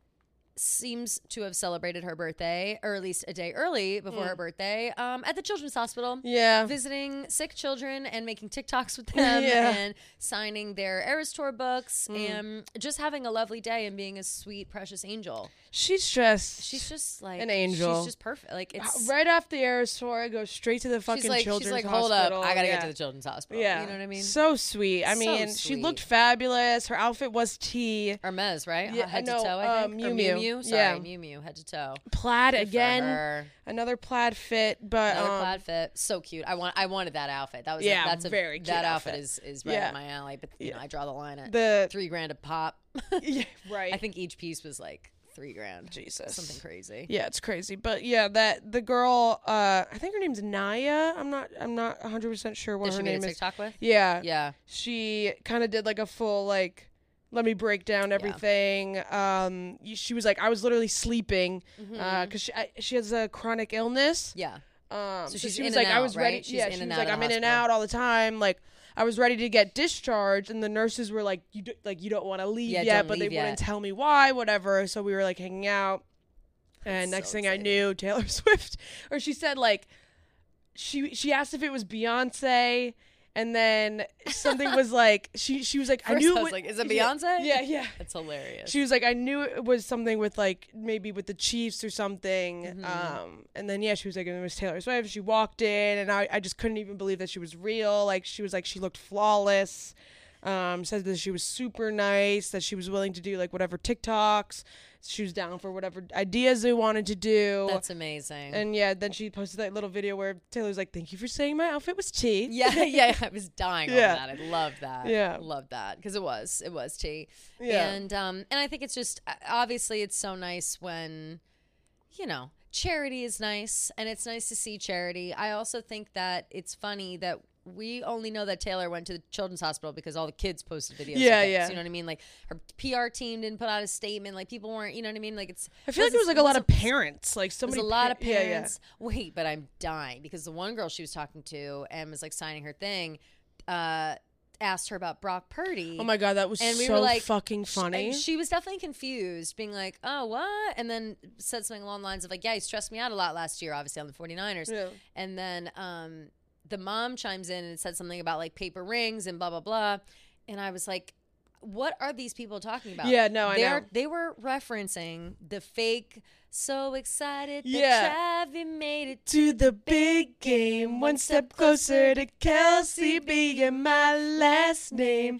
seems to have celebrated her birthday, or at least a day early before her birthday, um, at the Children's Hospital. Yeah. Visiting sick children and making TikToks with them Yeah. and signing their Eras Tour books and just having a lovely day and being a sweet, precious angel. She's just She's just like An angel. She's just perfect. Like it's right off the Eras Tour, I go straight to the fucking she's like children's she's like, hospital. hold up, I gotta yeah. get to the Children's Hospital. Yeah. You know what I mean? So sweet. I So mean, she sweet. looked fabulous. Her outfit was tea. Hermes, right? Yeah, head no, to toe, I um, think. Or Miu Miu. Miu Miu. Sorry, Yeah. Miu Miu, head to toe. Plaid Good for again. her. Another plaid fit, but Another um, plaid fit, so cute. I want, I wanted that outfit. That was, Yeah, a, that's a very cute That outfit, outfit. is is right Yeah. up my alley. But you know, I draw the line at the three grand a pop. yeah, right. I think each piece was like three grand. Jesus. Something crazy. Yeah, it's crazy. But yeah, that the girl, uh, I think her name's Naya. I'm not I'm not one hundred percent sure what Did her she made name a is. TikTok with? Yeah. Yeah. She kind of did like a full like let me break down everything. Um y- she was like I was literally sleeping uh cuz she I, she has a chronic illness. Yeah. Um, So so she's she in was and like, I out, was right? ready. She's yeah, in she and was out like, of I'm the in and hospital. out all the time. Like, I was ready to get discharged, and the nurses were like, you do, like you don't want to leave Yeah, yet, don't but they leave yet. wouldn't tell me why, whatever. So we were like hanging out, and That's next so thing I exciting. knew, Taylor Swift, or she said like, she she asked if it was Beyonce. And then something was like she she was like I First knew I it was like, is it yeah, Beyonce? Yeah, yeah. That's hilarious. She was like, I knew it was something with like maybe with the Chiefs or something. Mm-hmm. Um, and then yeah, she was like, it was Taylor Swift. She walked in, and I, I just couldn't even believe that she was real. Like she was like she looked flawless. Um, said that she was super nice. That she was willing to do like whatever TikToks. She was down for whatever ideas they wanted to do. That's amazing. And yeah, then she posted that little video where Taylor's like, "Thank you for saying my outfit was tea." yeah, yeah, I was dying Yeah. on that. I loved that. Yeah. Loved that because it was, it was tea. Yeah. And um, and I think it's just uh, obviously it's so nice when, you know, charity is nice, and it's nice to see charity. I also think that it's funny that we only know that Taylor went to the children's hospital because all the kids posted videos. Yeah, of things, yeah. You know what I mean? Like her P R team didn't put out a statement. Like people weren't. You know what I mean? Like it's. I feel like there was like a lot of parents, like so There's many a lot of pa- yeah, yeah. parents. Wait, but I'm dying because the one girl she was talking to and was like signing her thing, uh, asked her about Brock Purdy. Oh my god, that was And we so were like, fucking Sh- funny. and she was definitely confused, being like, oh, what? And then said something along the lines of like, yeah, he stressed me out a lot last year, obviously on the 49ers. Yeah. And then um, the mom chimes in and said something about like paper rings and blah, blah, blah. And I was like, what are these people talking about? Yeah, no, I They're, know. They were referencing the fake, so excited Yeah. that Travis made it To the big game, one step closer to Kelsey being my last name.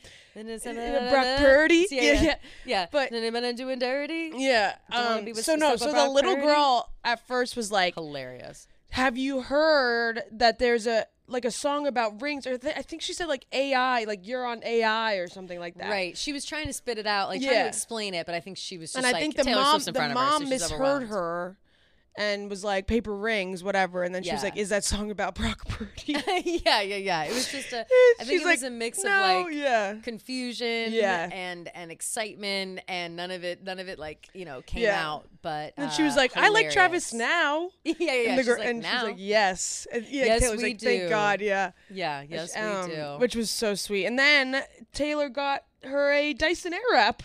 Uh, Brock Purdy. Yeah, Yeah, yeah. yeah. yeah. But- But then I'm doing dirty. Yeah. Don't wanna Um, be with- so no, stuck so with the Brock little Purdy? girl at first was like, Hilarious. "Have you heard that there's a like a song about rings?" Or th- I think she said like A I, like you're on A I or something like that. Right. She was trying to spit it out, like trying Yeah. to explain it, but I think she was just And I like, think the Taylor mom, Swift's in the front of her, mom so she's misheard overwhelmed. her, and was like paper rings, whatever. And then she was Yeah. like, "Is that song about Brock Purdy?" yeah, yeah, yeah. It was just a. I think She's it like, was a mix no, of like yeah. confusion, Yeah. and and excitement, and none of it, none of it like you know came Yeah. out. But And uh, she was like, "I like Travis hilarious. now." yeah, yeah, yeah. And, the She's girl, like, and now. she's like, "Yes." And, yeah, Yes, Taylor's we like, "Thank do." God, yeah." yeah, yes, Um, we do. Which was so sweet. And then Taylor got her a Dyson Airwrap.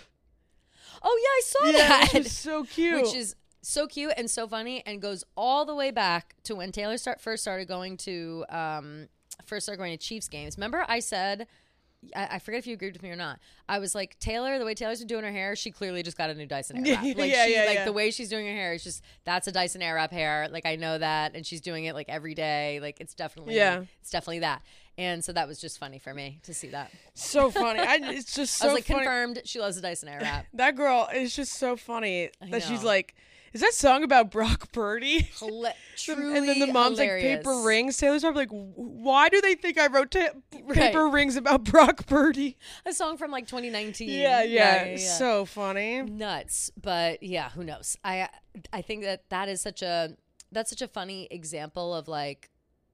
oh yeah, I saw Yeah, that. which is so cute. Which is so cute and so funny, and goes all the way back to when Taylor start first started going to um first started going to Chiefs games. Remember, I said, I, I forget if you agreed with me or not. I was like, Taylor, the way Taylor's been doing her hair, she clearly just got a new Dyson Airwrap. Yeah, Like yeah, she, yeah, like yeah. the way she's doing her hair is just that's a Dyson Airwrap hair. Like I know that, and she's doing it like every day. Like it's definitely, Yeah. it's definitely that. And so that was just funny for me to see that. so funny. I, it's just so I was like, funny. confirmed, she loves a Dyson Airwrap. That girl is just so funny that she's know. like, "Is that song about Brock Purdy?" Hila- truly and then the mom's hilarious. like, "Paper rings." Taylor's probably like, "Why do they think I wrote ta- Right. paper rings about Brock Purdy?" A song from like twenty nineteen. Yeah, yeah, yeah, yeah. so funny. Nuts, but yeah, who knows? I I think that that is such a that's such a funny example of like,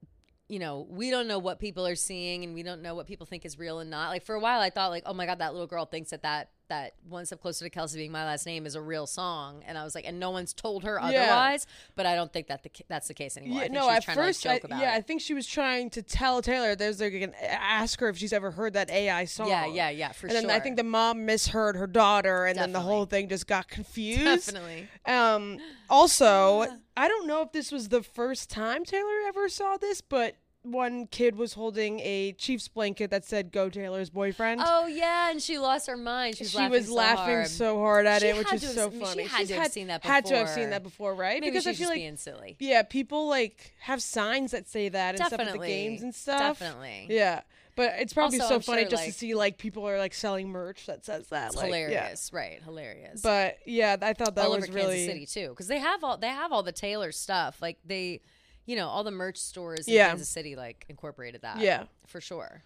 you know, we don't know what people are seeing, and we don't know what people think is real and not. Like for a while, I thought like, oh my god, that little girl thinks that that that One Step Closer to Kelsey Being My Last Name is a real song, and I was like, and no one's told her Yeah. otherwise. But I don't think that the, that's the case anymore. I Yeah, think no, she was at trying first, to like, I, joke about yeah, I it. think she was trying to tell Taylor. There's like an, ask her if she's ever heard that A I song. Yeah, yeah, yeah, for and then sure. I think the mom misheard her daughter, and then the Definitely. whole thing just got confused. Definitely. Um. Also, I don't know if this was the first time Taylor ever saw this, but one kid was holding a Chiefs blanket that said "Go Taylor's boyfriend." Oh yeah, and she lost her mind. She was she laughing was so laughing hard. so hard at She it, which had is to have- so I mean, she funny. had She's to have seen that Had to have before. seen that before, right? Maybe because I she's feel just like being silly. yeah, people like have signs that say that and stuff at the Definitely. games and stuff. Definitely. Yeah, but it's probably Also, so I'm funny sure, just to like- see like people are like selling merch that says that. It's like, yeah. hilarious, right? Hilarious. But yeah, I thought that all was over really Kansas City too, because they have all they have all the Taylor stuff. Like they, you know, all the merch stores in Yeah. Kansas City like incorporated that. Yeah. for sure.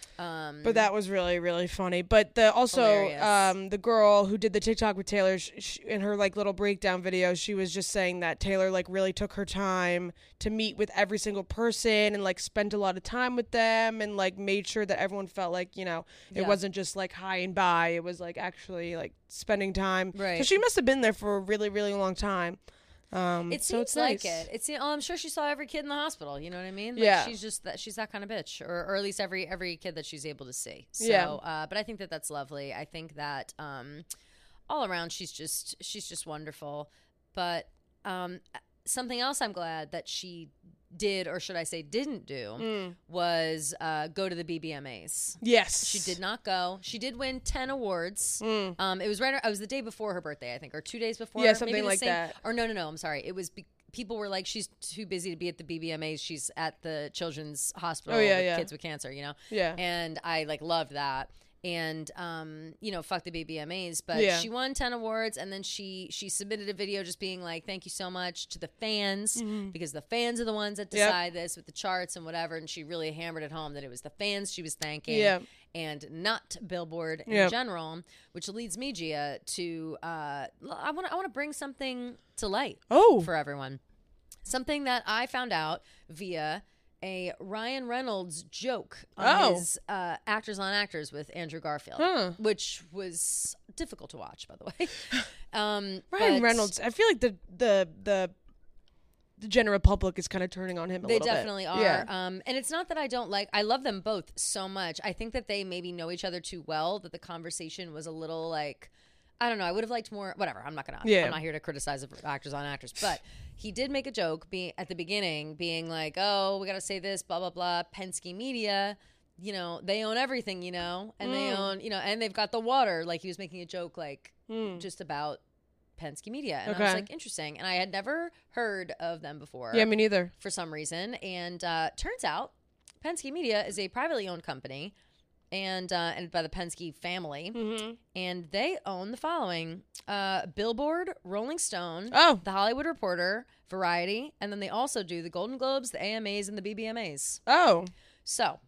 Um, But that was really, really funny. But the also Hilarious. um, the girl who did the TikTok with Taylor, sh- sh- in her like little breakdown video, she was just saying that Taylor like really took her time to meet with every single person and like spent a lot of time with them and like made sure that everyone felt like, you know, it Yeah. wasn't just like hi and bye. It was like actually like spending time. So Right. she must have been there for a really, really long time. Um, It so seems it's like nice. it. It's you know, I'm sure she saw every kid in the hospital. You know what I mean? Like Yeah. She's just that. She's that kind of bitch, or, or at least every every kid that she's able to see. So, Yeah. uh, but I think that that's lovely. I think that um, all around, she's just she's just wonderful. But um, something else I'm glad that she did, or should I say didn't do, Mm. was uh, go to the B B M As. Yes. She did not go. She did win ten awards. Mm. Um, it was right. It was the day before her birthday, I think, or two days before. Yeah, something maybe the like same- that. Or no, no, no. I'm sorry. It was. Be- people were like, she's too busy to be at the B B M As. She's at the children's hospital Oh, yeah, with yeah. kids with cancer. You know. Yeah. And I like loved that. And um, you know, fuck the B B M As, but Yeah. she won ten awards, and then she she submitted a video just being like, "Thank you so much to the fans, Mm-hmm. because the fans are the ones that decide this with the charts and whatever." And she really hammered it home that it was the fans she was thanking, Yeah. and not Billboard in Yeah. general. Which leads me, Gia, to uh, I want to I want to bring something to light Oh. for everyone, something that I found out via a Ryan Reynolds joke on Oh. his uh, Actors on Actors with Andrew Garfield, Huh. which was difficult to watch, by the way. um, Ryan but Reynolds. I feel like the the the the general public is kind of turning on him a They little bit. definitely are. Yeah. Um, and it's not that I don't like, I love them both so much. I think that they maybe know each other too well, that the conversation was a little like, I don't know. I would have liked more. Whatever. I'm not gonna. Yeah. I'm not here to criticize Actors on Actors, but he did make a joke, being at the beginning, being like, "Oh, we gotta say this, blah blah blah." Penske Media, you know, they own everything, you know, and they Mm. own, you know, and they've got the water. Like he was making a joke, like Mm. just about Penske Media, and I Okay. was like, interesting. And I had never heard of them before. Yeah, me neither. For some reason, and uh, turns out Penske Media is a privately owned company. And uh, and by the Penske family, Mm-hmm. and they own the following: uh, Billboard, Rolling Stone, Oh. The Hollywood Reporter, Variety, and then they also do the Golden Globes, the A M As, and the B B M As. Oh. So,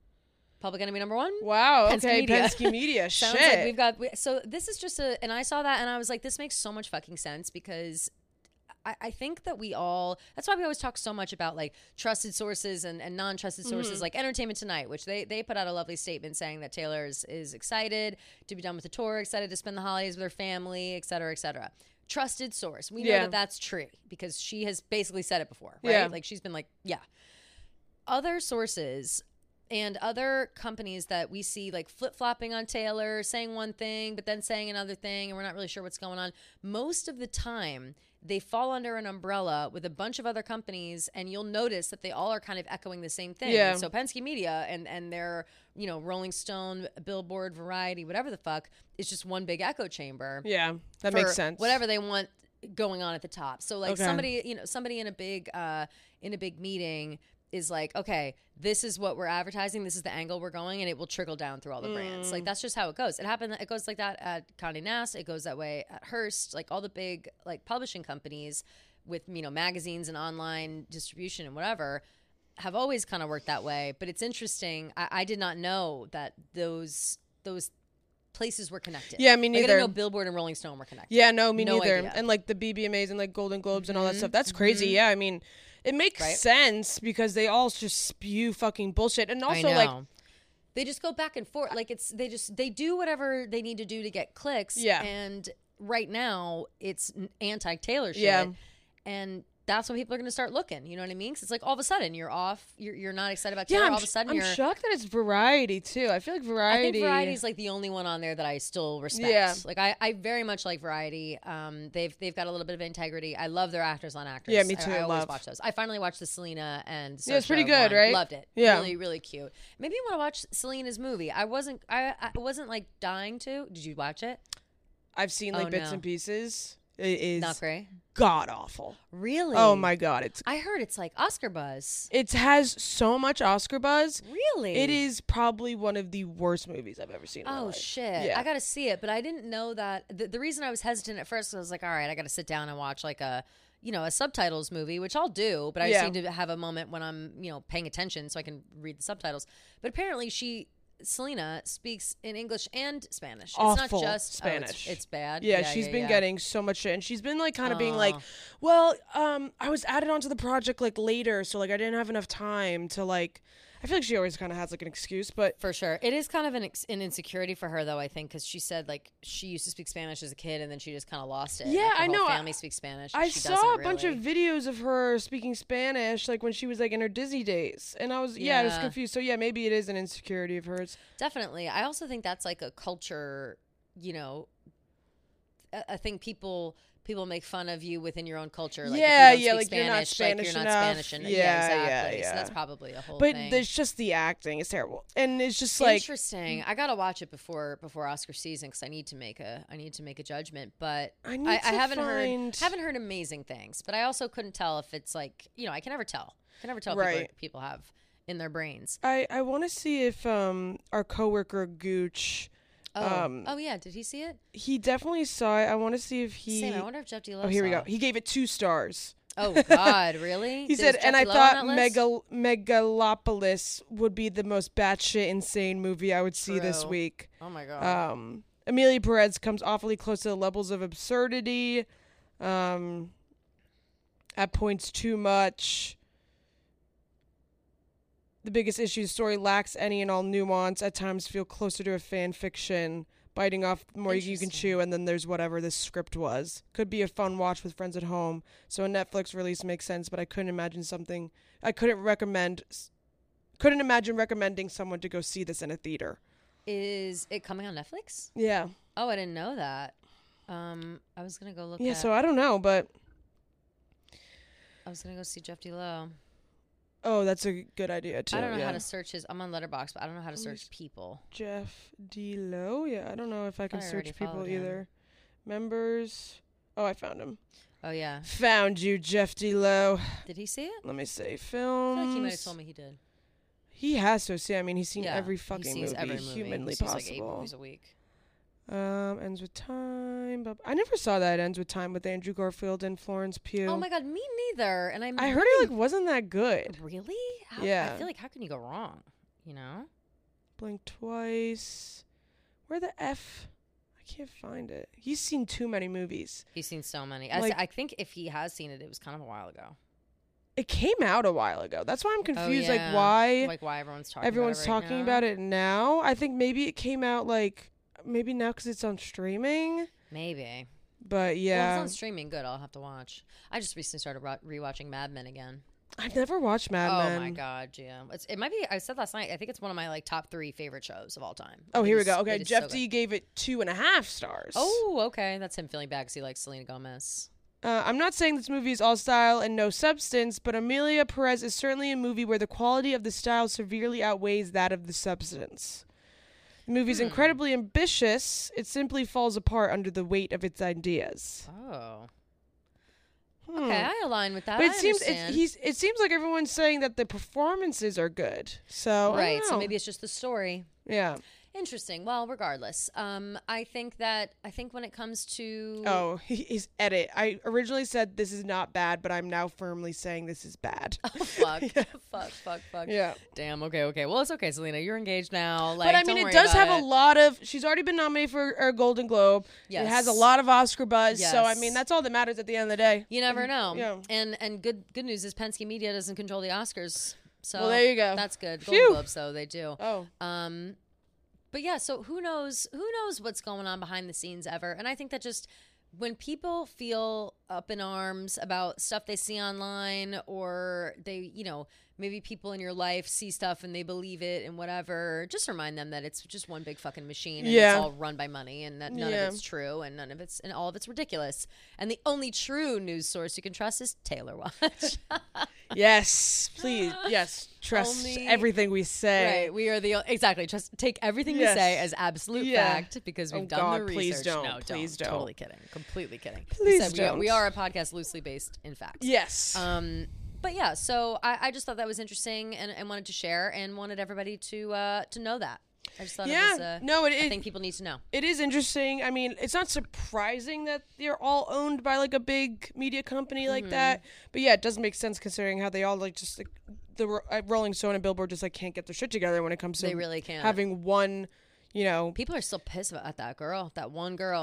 public enemy number one. Wow. Penske okay. Media. Penske Media. Sounds Shit. like we've got. We, so this is just a, and I saw that, and I was like, this makes so much fucking sense because. I, I think that we all, that's why we always talk so much about like trusted sources and, and non-trusted sources, Mm-hmm. like Entertainment Tonight, which they, they put out a lovely statement saying that Taylor is, is excited to be done with the tour, excited to spend the holidays with her family, et cetera, et cetera. Trusted source. We know Yeah. that that's true because she has basically said it before, right? Yeah. Like she's been like, yeah. Other sources and other companies that we see like flip-flopping on Taylor, saying one thing, but then saying another thing, and we're not really sure what's going on. Most of the time, they fall under an umbrella with a bunch of other companies, and you'll notice that they all are kind of echoing the same thing. Yeah. So Penske Media and, and their, you know, Rolling Stone, Billboard, Variety, whatever the fuck, is just one big echo chamber. Yeah. That for makes sense. Whatever they want going on at the top. So like Okay. somebody, you know, somebody in a big uh in a big meeting is like, okay, this is what we're advertising, this is the angle we're going, and it will trickle down through all the brands. Mm. Like that's just how it goes. It happened it goes like that at Condé Nast, it goes that way at Hearst, like all the big like publishing companies with, you know, magazines and online distribution and whatever have always kind of worked that way. But it's interesting. I, I did not know that those those places were connected. Yeah, me Like, I neither. didn't know Billboard and Rolling Stone were connected. Yeah, no, me No neither. idea. And like the B B M As and like Golden Globes and all that Mhm, stuff. That's crazy. mhm. Yeah, I mean, it makes Right? sense because they all just spew fucking bullshit. And I also know. like they just go back and forth. Like it's they just they do whatever they need to do to get clicks. Yeah. And right now it's anti Taylor shit. Yeah. And that's when people are going to start looking. You know what I mean? Because it's like all of a sudden you're off. You're, you're not excited about Taylor. yeah, I'm, all of a sh- sudden I'm you're. shocked that it's Variety too. I feel like I Variety. think Variety is like the only one on there that I still respect. Yeah. Like I, I very much like Variety. Um, they've they've got a little bit of integrity. I love their Actors on Actors. Yeah, me too, I, I always love. watch those. I finally watched the Selena and Yeah, it's pretty Saoirse good, one. right? Loved it. Yeah. really really cute. Maybe you want to watch Selena's movie. I wasn't I, I wasn't like dying to. Did you watch it? I've seen like Oh, bits no. and pieces. It is Not great. god awful. Really? Oh my god, it's I heard it's like Oscar buzz. it has so much Oscar buzz. Really? It is probably one of the worst movies I've ever seen. In my Oh life. shit! Yeah. I gotta see it, but I didn't know that. The, the reason I was hesitant at first was I was like, all right, I gotta sit down and watch like a, you know, a subtitles movie, which I'll do, but I Yeah. just need to have a moment when I'm, you know, paying attention so I can read the subtitles. But apparently, she Selena speaks in English and Spanish. Awful it's not just Spanish. Oh, it's, it's bad. Yeah, she's been yeah. getting so much shit, and she's been like kind of being like, Oh. "Well, um, I was added onto the project like later, so like I didn't have enough time to like." I feel like she always kind of has like an excuse, but For sure. It is kind of an, ex- an insecurity for her, though, I think, because she said, like, she used to speak Spanish as a kid, and then she just kind of lost it. Yeah, like, her I whole know. family speaks Spanish. I she saw doesn't a bunch really. of videos of her speaking Spanish, like when she was like in her Disney days, and I was yeah, I was Yeah. confused. So yeah, maybe it is an insecurity of hers. Definitely. I also think that's, like, a culture, you know, I, I think people... People make fun of you within your own culture. Like, Yeah, if you yeah, don't like, speak you're not Spanish, Spanish like, you're enough. not Spanish. And, Yeah, yeah, yeah, exactly. yeah. So that's probably a whole But thing. there's just the acting is terrible, and it's just like Interesting. I gotta watch it before before Oscar season because I need to make a I need to make a judgment. But I need I, to I haven't find- heard haven't heard amazing things. But I also couldn't tell if it's like you know I can never tell. I can never tell what Right. people, people have in their brains. I I want to see if um our coworker Gooch. Oh, Um, oh yeah. Did he see it? He definitely saw it. I want to see if he. Same. I wonder if Jeff D. oh, here we saw go. it. He gave it two stars. Oh God, really? He There's said, Jeff and D. I Lowe thought on that list? Megal- Megalopolis would be the most batshit insane movie I would see this True. week. Oh my God. Um, Amelia Perez comes awfully close to the levels of absurdity. Um, at points too much. The biggest issue, the story lacks any and all nuance. At times feel closer to a fan fiction, biting off more you can Interesting. chew, and then there's whatever this script was. Could be a fun watch with friends at home. So a Netflix release makes sense, but I couldn't imagine something. I couldn't recommend. Couldn't imagine recommending someone to go see this in a theater. Is it coming on Netflix? Yeah. Oh, I didn't know that. Um, I was gonna go look. Yeah. at, So I don't know, but I was gonna go see Jeff D. Lowe. oh, that's a good idea too. I don't know yeah. how to search his. I'm on Letterboxd, but I don't know how to search people. Jeff D. Lowe. Yeah, I don't know if I can I already search people followed him. either. Members. Oh, I found him. Oh yeah. Found you, Jeff D. Lowe. Did he see it? Let me see I films. feel like he might have told me he did. He has to see. I mean, he's seen Yeah, every he fucking sees movie, every movie. humanly he sees like eight possible. movies a week. Um, Ends with Time. But I never saw that Ends with Time with Andrew Garfield and Florence Pugh. Oh my God, me neither. And I'm I heard it like wasn't that good. really. How, Yeah. I feel like how can you go wrong? You know. Blink Twice. Where the F? I can't find it. He's seen too many movies. He's seen so many. I, Like- I think if he has seen it, it was kind of a while ago. It came out a while ago. That's why I'm confused. Oh, yeah. Like why Like why everyone's talking. everyone's about it right talking now. about it now. I think maybe it came out like maybe now because it's on streaming. Maybe. But Well, yeah, it's on streaming. Good. I'll have to watch. I just recently started ro- rewatching Mad Men again. I've never watched Mad oh Men. my God, Gia. It's, it might be. I said last night. I think it's one of my like top three favorite shows of all time. Oh, It here we is- go. Okay, it is Jeff so good. D gave it two and a half stars. Oh, okay. That's him feeling bad because he likes Selena Gomez. Uh, I'm not saying this movie is all style and no substance, but Amelia Perez is certainly a movie where the quality of the style severely outweighs that of the substance. The movie's Hmm. incredibly ambitious. It simply falls apart under the weight of its ideas. Oh. Hmm. Okay, I align with that. But it I seems it's, understand. he's. It seems like everyone's saying that the performances are good. So I don't right. So know. maybe it's just the story. yeah. Interesting. Well, regardless, um, I think that I think when it comes to Oh, he- his edit. I originally said this is not bad, but I'm now firmly saying this is bad. oh, fuck, Yeah. fuck, fuck, fuck. Yeah. Damn. Okay. Okay. Well, it's okay, Selena. You're engaged now. Like, But I mean, don't it worry does about have it. a lot of. She's already been nominated for a Golden Globe. It has a Yes. lot of Oscar buzz. So I Yes. mean, that's all that matters at the end of the day. You never know. Yeah. And and good good news is Penske Media doesn't control the Oscars. So Well, there you go. That's good. Phew. Golden Globes, though, they do. Oh, Um, but yeah, so who knows? Who knows what's going on behind the scenes ever? And I think that just when people feel up in arms about stuff they see online, or they, you know, maybe people in your life see stuff and they believe it and whatever, just remind them that it's just one big fucking machine and Yeah. it's all run by money and that none Yeah. of it's true and none of it's and all of it's ridiculous. And the only true news source you can trust is Taylor Watch. yes, please, yes. Trust Only- everything we say. Right, we are the exactly. Just take everything Yes. we say as absolute Yeah. fact because we've Oh, done God, the please research. don't. No, Please don't. don't. Totally kidding. Completely kidding. Please we said we are, we don't. are a podcast loosely based in facts. Yes. Um. But yeah, so I, I just thought that was interesting and, and wanted to share and wanted everybody to uh to know that. I just thought yeah. it was uh, no, it I is. think people need to know. It is interesting. I mean, it's not surprising that they're all owned by like a big media company like Mm-hmm. that. But yeah, it does make sense considering how they all like just like the Ro- uh, Rolling Stone and Billboard just like can't get their shit together when it comes to They really can't. having one, you know. People are still pissed about that girl, that one girl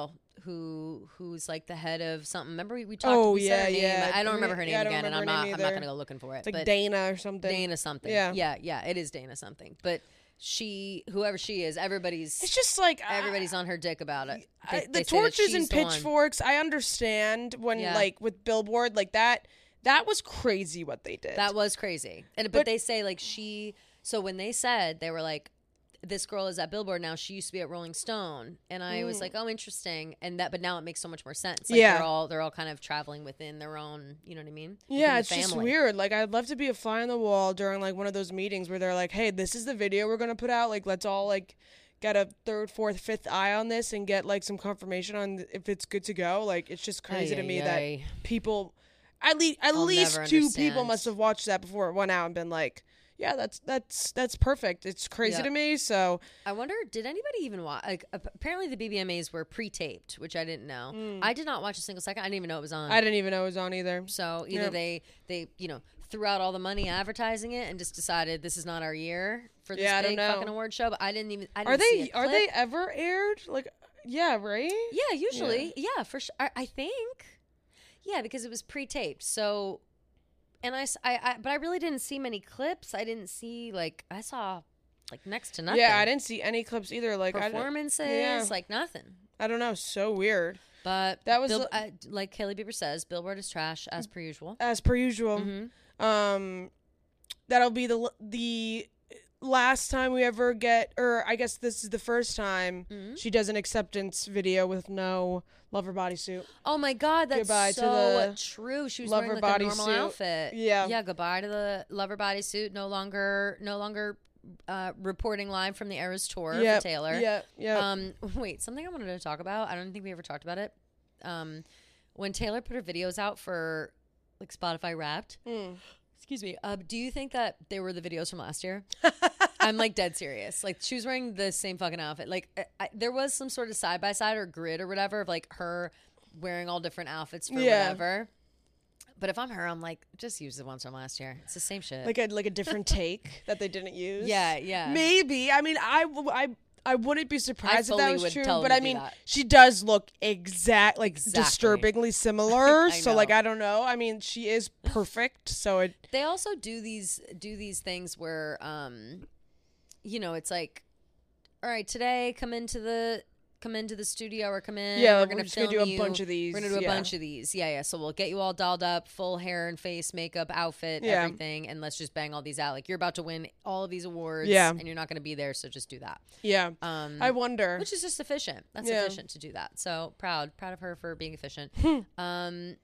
who who's like the head of something. Remember we, we talked. Oh, we yeah, said her name. yeah. I don't remember her name Yeah, I don't again, and I'm remember her not. name I'm not either. gonna go looking for it. It's like but Dana or something. Dana something. Yeah. yeah, yeah. It is Dana something. But she, whoever she is, everybody's It's just like everybody's on her dick about it. They, I, they the say that torches she's and the one. pitchforks. I understand when Yeah. like with Billboard like that. That was crazy what they did. That was crazy. And but, But- they say like she. So when they said they were like, this girl is at Billboard now. She used to be at Rolling Stone, and I was like, oh, interesting. And that, but now it makes so much more sense. Like Yeah. they're all they're all kind of traveling within their own. You know what I mean? Within Yeah, the it's just family. weird. Like, I'd love to be a fly on the wall during like one of those meetings where they're like, "Hey, this is the video we're gonna put out. Like, let's all like get a third, fourth, fifth eye on this and get like some confirmation on if it's good to go." Like, it's just crazy Ay, to me ay, that ay. people, at least at I'll least never two people understand. must have watched that before it went out and been like, "Yeah, that's that's that's perfect." It's crazy Yeah. to me. So I wonder, did anybody even watch? Like, ap- apparently the B B M As were pre-taped, which I didn't know. I did not watch a single second. I didn't even know it was on. I didn't even know it was on either. So either Yep. they they you know threw out all the money advertising it and just decided this is not our year for this Yeah, I don't big know. fucking award show. But I didn't even. I didn't Are see they a are clip. they ever aired? Like, yeah, right. Yeah, usually. Yeah, for sure. I, I think. Yeah, because it was pre-taped. So, and I, s- I- I- but I really didn't see many clips. I didn't see like I saw like next to nothing. Yeah, I didn't see any clips either. Like, I don't, performances, yeah. like nothing. I don't know. So weird. But That was Bill, a- uh, like Haley Bieber says, Billboard is trash as per usual. As per usual. Mm-hmm. Um, that'll be the the last time we ever get, or I guess this is the first time Mhm. she does an acceptance video with no lover bodysuit. Oh my God, that's Goodbye to so the true. She was lover wearing like a normal bodysuit. outfit. Yeah. yeah. Goodbye to the lover bodysuit. No longer, no longer uh, reporting live from the Eras tour Yep, for Taylor. Yeah, yeah. Um, wait, something I wanted to talk about. I don't think we ever talked about it. Um, when Taylor put her videos out for like Spotify Wrapped. Hmm. Excuse me. Uh, do you think that they were the videos from last year? I'm like dead serious. Like she was wearing the same fucking outfit. Like I, I, there was some sort of side by side or grid or whatever of like her wearing all different outfits for Yeah. whatever. But if I'm her, I'm like, just use the ones from last year. It's the same shit. Like a like a different take that they didn't use. yeah, yeah. Maybe. I mean, I, w- I, I wouldn't be surprised if that fully was would true. tell But them I to do mean, that. she does look exact, like Exactly. disturbingly similar. I so know. like, I don't know. I mean, she is perfect. So it. They also do these do these things where, um, you know, it's like, all right, today come into the come into the studio or come in. Yeah, we're we're gonna just gonna film do a you. bunch of these, We're gonna do a yeah. bunch of these. Yeah, yeah. So we'll get you all dolled up, full hair and face, makeup, outfit, Yeah. everything, and let's just bang all these out. Like you're about to win all of these awards, Yeah. and you're not gonna be there, so just do that. Yeah. Um, I wonder. which is just efficient. That's Yeah. efficient to do that. So proud, proud of her for being efficient. Hmm. um,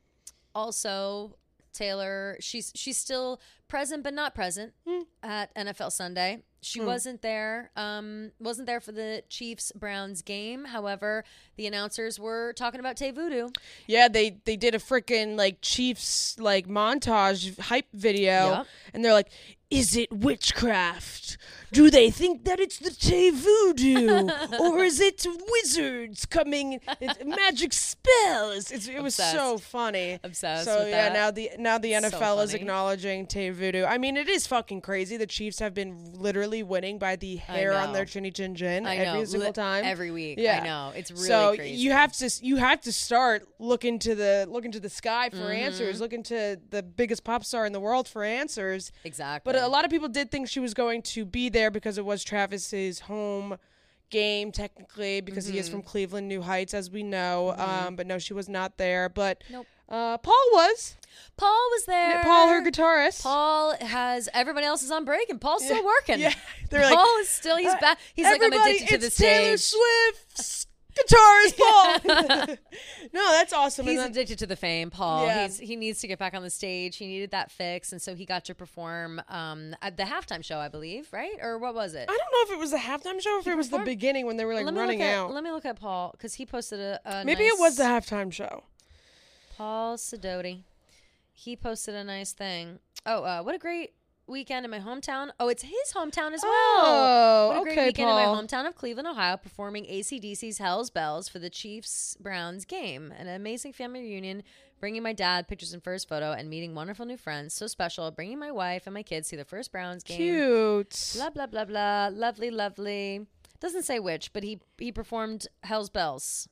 also, Taylor, she's she's still present but not present Hmm. at N F L Sunday. She wasn't there. Um, wasn't there for the Chiefs Browns game. However, the announcers were talking about Tay Voodoo. Yeah, they they did a freaking like Chiefs like montage hype video, Yep. and they're like, "Is it witchcraft? Do they think that it's the Tay Voodoo, or is it wizards coming? It's magic spells." It's, it was Obsessed. so funny. Obsessed So with yeah, that. now the now the N F L is funny. acknowledging Tay Voodoo. I mean, it is fucking crazy. The Chiefs have been literally winning by the hair on know. their chinny chin chin I every know, single li- time. every week. Yeah. I know it's really so crazy. you have to you have to start looking to the looking to the sky for Mm-hmm. answers, looking to the biggest pop star in the world for answers. exactly. But a lot of people did think she was going to be there because it was Travis's home game technically, because he is Mm-hmm. from Cleveland, New Heights, as we know. Um, but no, she was not there. But Nope. uh, Paul was. Paul was there. Paul, her guitarist. Paul has everybody else is on break and Paul's still working. Yeah, they're like, Paul is still he's uh, back. He's like I'm Everybody, addicted to the it's Taylor stage. Swift's guitarist, Paul. No, that's awesome. He's and then, addicted to the fame, Paul. Yeah. He's he needs to get back on the stage. He needed that fix, and so he got to perform um, at the halftime show, I believe, right? Or what was it? I don't know if it was the halftime show or if it was the performed- beginning when they were like let me running look at, out. Let me look at Paul because he posted a, a Maybe nice, it was the halftime show. Paul Sidoti. He posted a nice thing. Oh, uh, what a great weekend in my hometown. Oh, it's his hometown as well. Oh, What a great okay, weekend Paul. in my hometown of Cleveland, Ohio, performing A C D C's Hell's Bells for the Chiefs-Browns game. An amazing family reunion, bringing my dad pictures and first photo, and meeting wonderful new friends. So special. Bringing my wife and my kids to the first Browns game. Cute. Blah, blah, blah, blah. Lovely, lovely. Doesn't say which, but he, he performed Hell's Bells.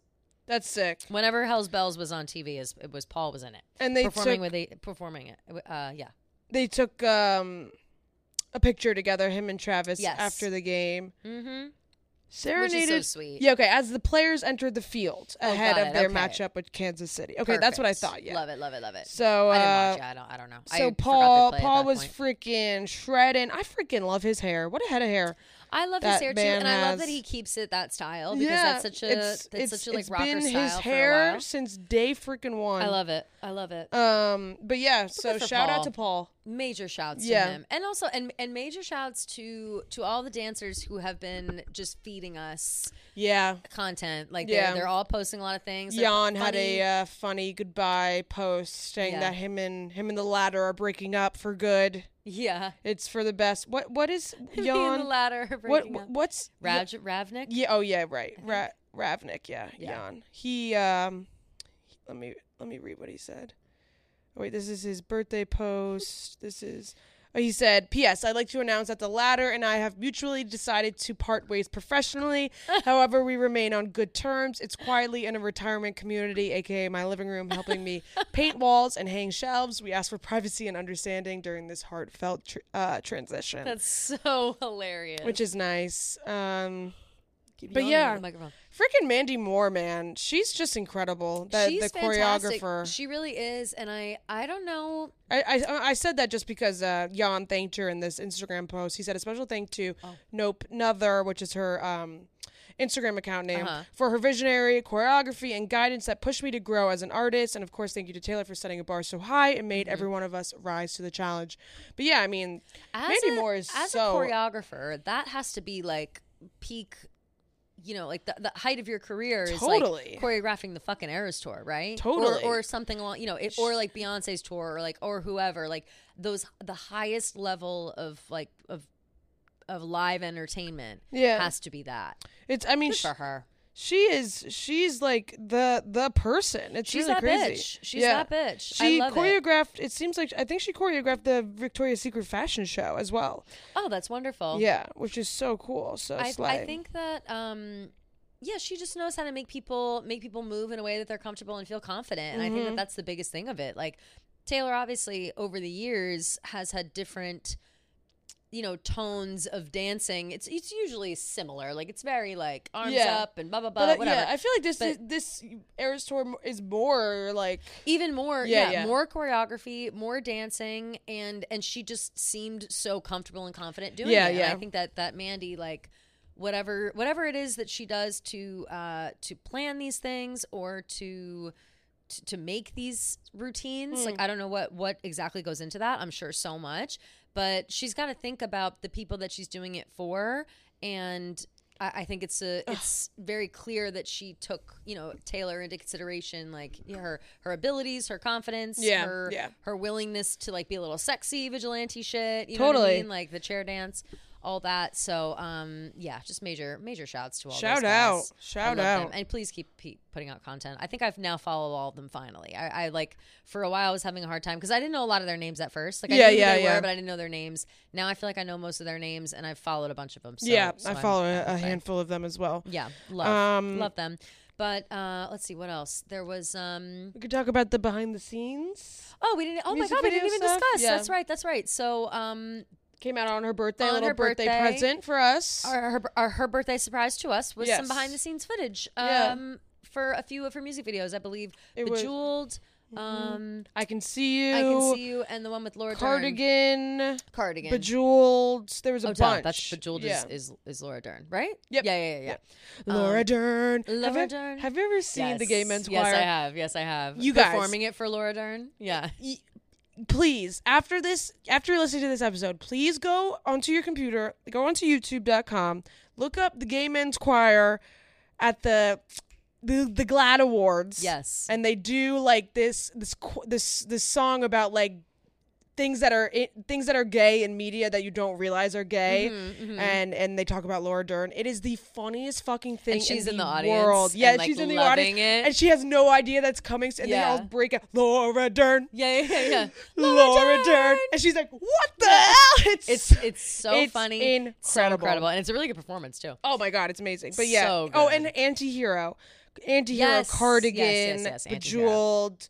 That's sick. Whenever Hell's Bells was on T V, is it was Paul was in it. And they performing took, with a, performing it. Uh, yeah. They took um, a picture together, him and Travis, Yes. after the game. Mm-hmm. Serenaded. Which is so sweet. Yeah, okay. As the players entered the field Oh, ahead got of it, their okay. matchup with Kansas City. Okay, that's what I Perfect. thought. Yeah. Love it, love it, love it. So, I didn't uh, watch it. I don't. I don't know. I so forgot they Paul, played at Paul that was point. freaking shredding. I freaking love his hair. What a head of hair. I love that his hair too, man and I love has- that he keeps it that style because Yeah, that's such a it's, that's it's, such a like it's rocker been style his for a hair while. since day freaking one. I love it. I love it. Um, but yeah, so good for shout out Paul. to Paul. Major shouts Yeah. to him, and also and and major shouts to to all the dancers who have been just feeding us Yeah, content. Like Yeah. they're, they're all posting a lot of things. They're Jan had funny. a uh, funny goodbye post saying Yeah. that him and him and the ladder are breaking up for good. yeah. It's for the best. What what is Me and the Jan? ladder are What breaking up. what's Raj Ravnik. Yeah. Oh yeah. Right. Ra- Ravnik. Yeah. Yeah. Jan. He um. Let me let me read what he said. Oh, wait, this is his birthday post. This is. Oh, he said, P S. I'd like to announce that the ladder and I have mutually decided to part ways professionally. However, we remain on good terms. It's quietly in a retirement community, aka my living room, helping me paint walls and hang shelves. We ask for privacy and understanding during this heartfelt tr- uh, transition, That's so hilarious. which is nice. Um. Keep but yelling yeah. at the microphone. Freaking Mandy Moore, man. She's just incredible. The, She's the fantastic. choreographer. She really is, and I I don't know. I, I I said that just because uh, Jan thanked her in this Instagram post. He said a special thank to Oh. Nope Nother, which is her um, Instagram account name, Uh-huh. for her visionary choreography and guidance that pushed me to grow as an artist. And of course, thank you to Taylor for setting a bar so high and made every one of us rise to the challenge. But yeah, I mean, As Mandy a, Moore is as so- a choreographer, that has to be like peak. You know, like the, the height of your career is Totally. like choreographing the fucking Eras tour, right? Totally. or, or something along, you know, it, or like Beyonce's tour, or like or whoever, like those the highest level of like of of live entertainment Yeah. has to be that. it's. I mean, Good sh- for her. she is. She's like the the person. It's She's really that crazy. bitch. She's Yeah. that bitch. She I love it. choreographed. It. seems like I think she choreographed the Victoria's Secret fashion show as well. Oh, that's wonderful. Yeah, which is so cool. So I, slay. I think that um yeah, she just knows how to make people make people move in a way that they're comfortable and feel confident. And I think that that's the biggest thing of it. Like Taylor obviously over the years has had different you know tones of dancing. It's it's usually similar. Like it's very like arms Yeah. up and blah blah blah But uh, whatever. yeah, I feel like this But- is, this Eras tour mo- is more like Even more Yeah, yeah, yeah. more choreography, more dancing, and and she just seemed so comfortable and confident doing Yeah, it. yeah. And I think that that Mandy like whatever whatever it is that she does to uh to plan these things or to to, to make these routines, Hmm. like I don't know what what exactly goes into that. I'm sure so much, but she's got to think about the people that she's doing it for, and I, I think it's a it's very clear that she took you know Taylor into consideration, like her her abilities, her confidence, Yeah, her yeah. her willingness to like be a little sexy vigilante shit. You know what I Totally. mean? Like the chair dance, all that. So um yeah, just major major shouts to all Shout those guys. out. I Shout love them. out. And please keep, keep putting out content. I think I've now followed all of them finally. I, I like for a while I was having a hard time because I didn't know a lot of their names at first. Like I Yeah, knew who yeah, they yeah. were, but I didn't know their names. Now I feel like I know most of their names, and I've followed a bunch of them. So, yeah, so I I'm- follow I'm a, a okay. handful of them as well. Yeah, love Um, love them. But uh, let's see what else. There was um We could talk about the behind the scenes. oh we didn't oh my Music god we didn't video even stuff? discuss. Yeah. That's right that's right. So um Came out on her birthday, a On little her birthday, birthday. present for us. our, her, our her birthday surprise to us was Yes. some behind the scenes footage um Yeah. for a few of her music videos. I believe It was- Bejeweled, um I Can See You. I Can See You, and the one with Laura Dern. Cardigan. Cardigan. Bejeweled. There was a Oh, duh, bunch. that's Bejeweled yeah. is, is is Laura Dern, right? Yep. Yeah, yeah, yeah, yeah. Laura Um, Dern. have Laura you, Dern. Have you ever seen the Gay Men's yes, Choir? Yes, I have. Yes, I have. You guys- Performing it for Laura Dern? Yeah. Y- Please, after this, after listening to this episode, please go onto your computer, go onto YouTube dot com, look up the Gay Men's Choir at the the the GLAAD Awards. Yes. and they do like this this qu- this this song about like things that are i- things that are gay in media that you don't realize are gay, Mm-hmm, and and they talk about Laura Dern. It is the funniest fucking thing And she's in in the, the audience world. and, Yeah, like, she's in the loving audience, it. and she has no idea that's coming, and Yeah. they all break out. Laura Dern. Yeah, yeah, yeah. Laura, Dern. And she's like, what the hell? It's It's it's so It's funny. So incredible. incredible. And it's a really good performance too. oh my God, it's amazing. But yeah. So Oh, good. and Anti-Hero. anti-hero Yes, cardigan, yes, yes, yes, Anti-Hero. Bejeweled,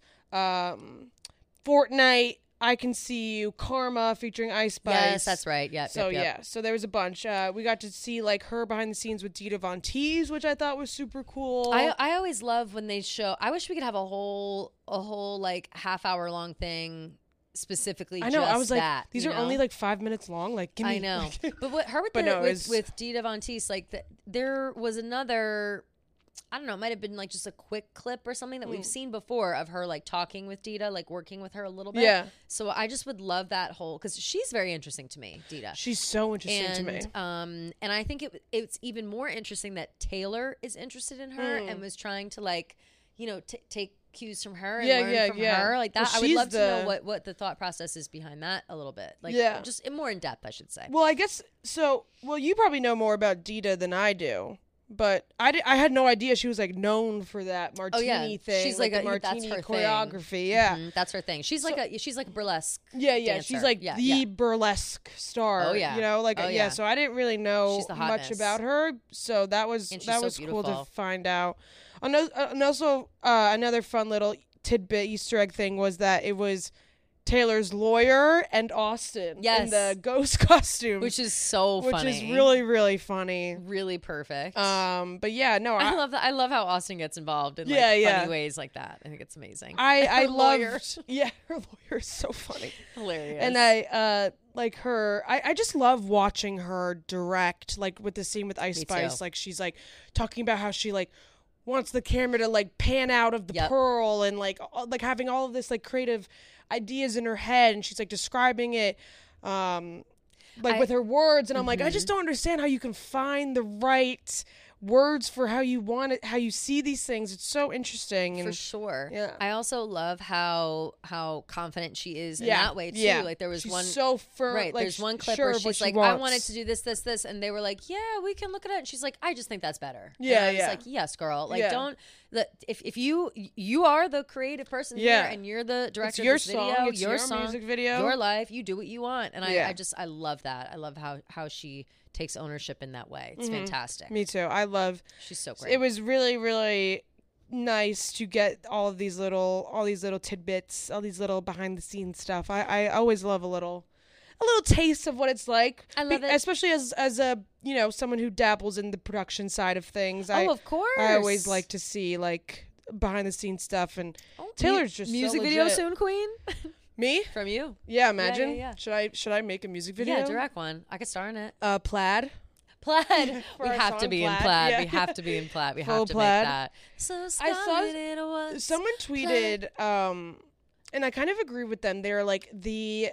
um, Fortnite, I Can See You, Karma featuring Ice Spice. Yes, that's right. Yeah. So yep, yep. yeah, so there was a bunch. Uh, we got to see like her behind the scenes with Dita Von Teese, which I thought was super cool. I I always love when they show. I wish we could have a whole a whole like half hour long thing specifically. I know. Just I was like, that, these you are know? only like five minutes long. Like, give me. I know, but what her with But the, no, with, it's- with Dita Von Teese, like the, there was another. I don't know. It might have been like just a quick clip or something that we've seen before of her like talking with Dita, like working with her a little bit. Yeah. So I just would love that whole because she's very interesting to me, Dita. She's so interesting and to me. um and I think it it's even more interesting that Taylor is interested in her and was trying to like, you know, t- take cues from her and Yeah, learn yeah, from yeah. her like that. Well, I would she's love to the- know what what the thought process is behind that a little bit. Like Yeah. just in more in depth, I should say. Well, I guess so. Well, you probably know more about Dita than I do, but I, di- I had no idea she was like known for that martini yeah. thing. She's like, like the a- that's martini her thing. choreography. Yeah, Mhm, that's her thing. She's like a she's like a burlesque. yeah, yeah. dancer. She's like Yeah, the yeah. burlesque star. Oh, yeah. you know, like Oh, yeah. yeah. So I didn't really know She's the much hotness. about her. So that was And she's that so was cool beautiful. to find out. Ano- uh, And also uh, another fun little tidbit Easter egg thing was that it was Taylor's lawyer and Austin in Yes. the ghost costume, Which is so which funny. is really really funny. really perfect. Um, but yeah, no, I I love that. I love how Austin gets involved in like Yeah, funny yeah. ways like that. I think it's amazing. I, I Her love lawyer. yeah, her lawyer is so funny, Hilarious. and I uh like her. I, I just love watching her direct, like with the scene with Ice Me Spice. too. Like she's like talking about how she like wants the camera to like pan out of the Yep. pearl and like all, like having all of this like creative ideas in her head, and she's like describing it. Um, like I- with her words, and I'm like, I just don't understand how you can find the right words for how you want it, how you see these things. It's so interesting. For And sure. Yeah. I also love how how confident she is in yeah, that way too. yeah. Like there was She's one so firm. right. Like, there's one sh- clip sure where of what she's she like, I wants. wanted to do this, this, this, and they were like, yeah, we can look at it. And she's like, I just think that's better. And Yeah, I was yeah. like, yes, girl. Like Yeah. don't. The, if if you you are the creative person Yeah. here and you're the director It's your of this song. video, It's your, your song, music video. your life, you do what you want. And I, Yeah. I just I love that. I love how how she takes ownership in that way. It's fantastic. Me too. I love. She's so great. It was really, really nice to get all of these little, all these little tidbits, all these little behind the scenes stuff. I, I always love a little, a little taste of what it's like. I love Be- it. especially as as a you know someone who dabbles in the production side of things. I, oh, of course. I always like to see like behind the scenes stuff, and Oh, Taylor's mu- just so music video legit. soon, Queen. Me? From you. Yeah, imagine. yeah. Should I should I make a music video? Yeah, direct one. I could star in it. Uh, plaid. Plaid. For we our have to song be in Plaid, plaid. yeah. We have to be in plaid. We Full have to plaid. make that. So I scarlet saw it was. Someone tweeted, um, and I kind of agree with them. They're like the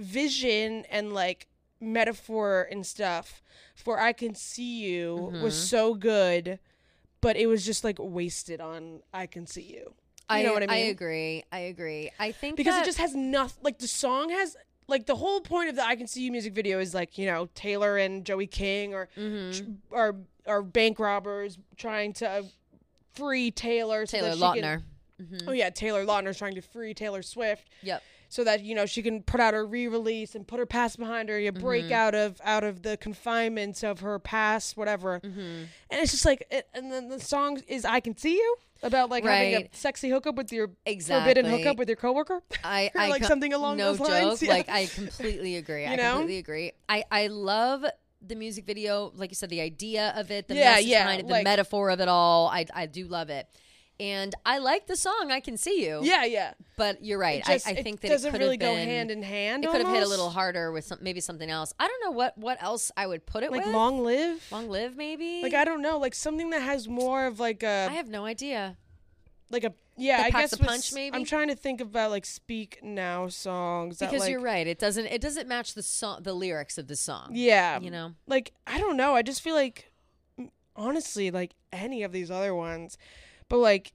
vision and like metaphor and stuff for "I Can See You" was Mm-hmm. so good, but it was just like wasted on "I Can See You." You I know what I mean? I agree. I agree. I think Because that, it just has nothing. Like the song has. Like the whole point of the "I Can See You" music video is like, you know, Taylor and Joey King or Mm-hmm. tr- are are bank robbers trying to uh, free Taylor. So Taylor that she can- Lautner. Mm-hmm. Oh yeah, Taylor Lautner's trying to free Taylor Swift Yep. so that you know she can put out a re-release and put her past behind her. You break Mm-hmm. out of out of the confinements of her past, whatever. Mm-hmm. And it's just like, it, and then the song is "I Can See You" about like having a Right. sexy hookup with your Exactly. forbidden hookup with your coworker. I, Or, I like com- something along no those lines. joke. Yeah. Like I completely agree. I You know? completely agree. I, I love the music video. Like you said, the idea of it, the Yeah, message yeah, behind it, the like- metaphor of it all. I, I do love it. And I like the song "I Can See You." yeah, yeah. But you're right. It just, I, I think it that doesn't it could really have go been, hand in hand. It could have hit a almost. little harder with some, maybe something else. I don't know what what else I would put it like with. "Long Live." Long Live, maybe. Like I don't know, like something that has more of like a I have no idea. like a yeah. That I packs guess a with punch, s- maybe? I'm trying to think about like "Speak Now" songs that, Because like, you're right. It doesn't it doesn't match the song, the lyrics of the song. Yeah, You know. like I don't know. I just feel like m- honestly, like any of these other ones, but like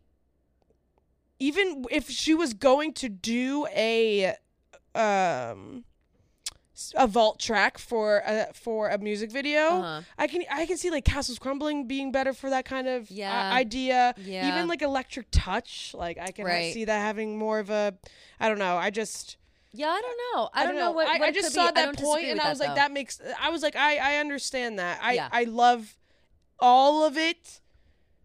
even if she was going to do a um s- a vault track for a for a music video, Uh-huh. I can I can see like Castles Crumbling being better for that kind of uh, Yeah. idea. Yeah. Even like Electric Touch, like I can ha- Right. see that having more of a I don't know. I just Yeah, I don't know. I, don't know what, I, what I it just could saw be. I that don't point disagree and with I was that, like, though. that makes. I was like, I I understand that. I Yeah. I love all of it,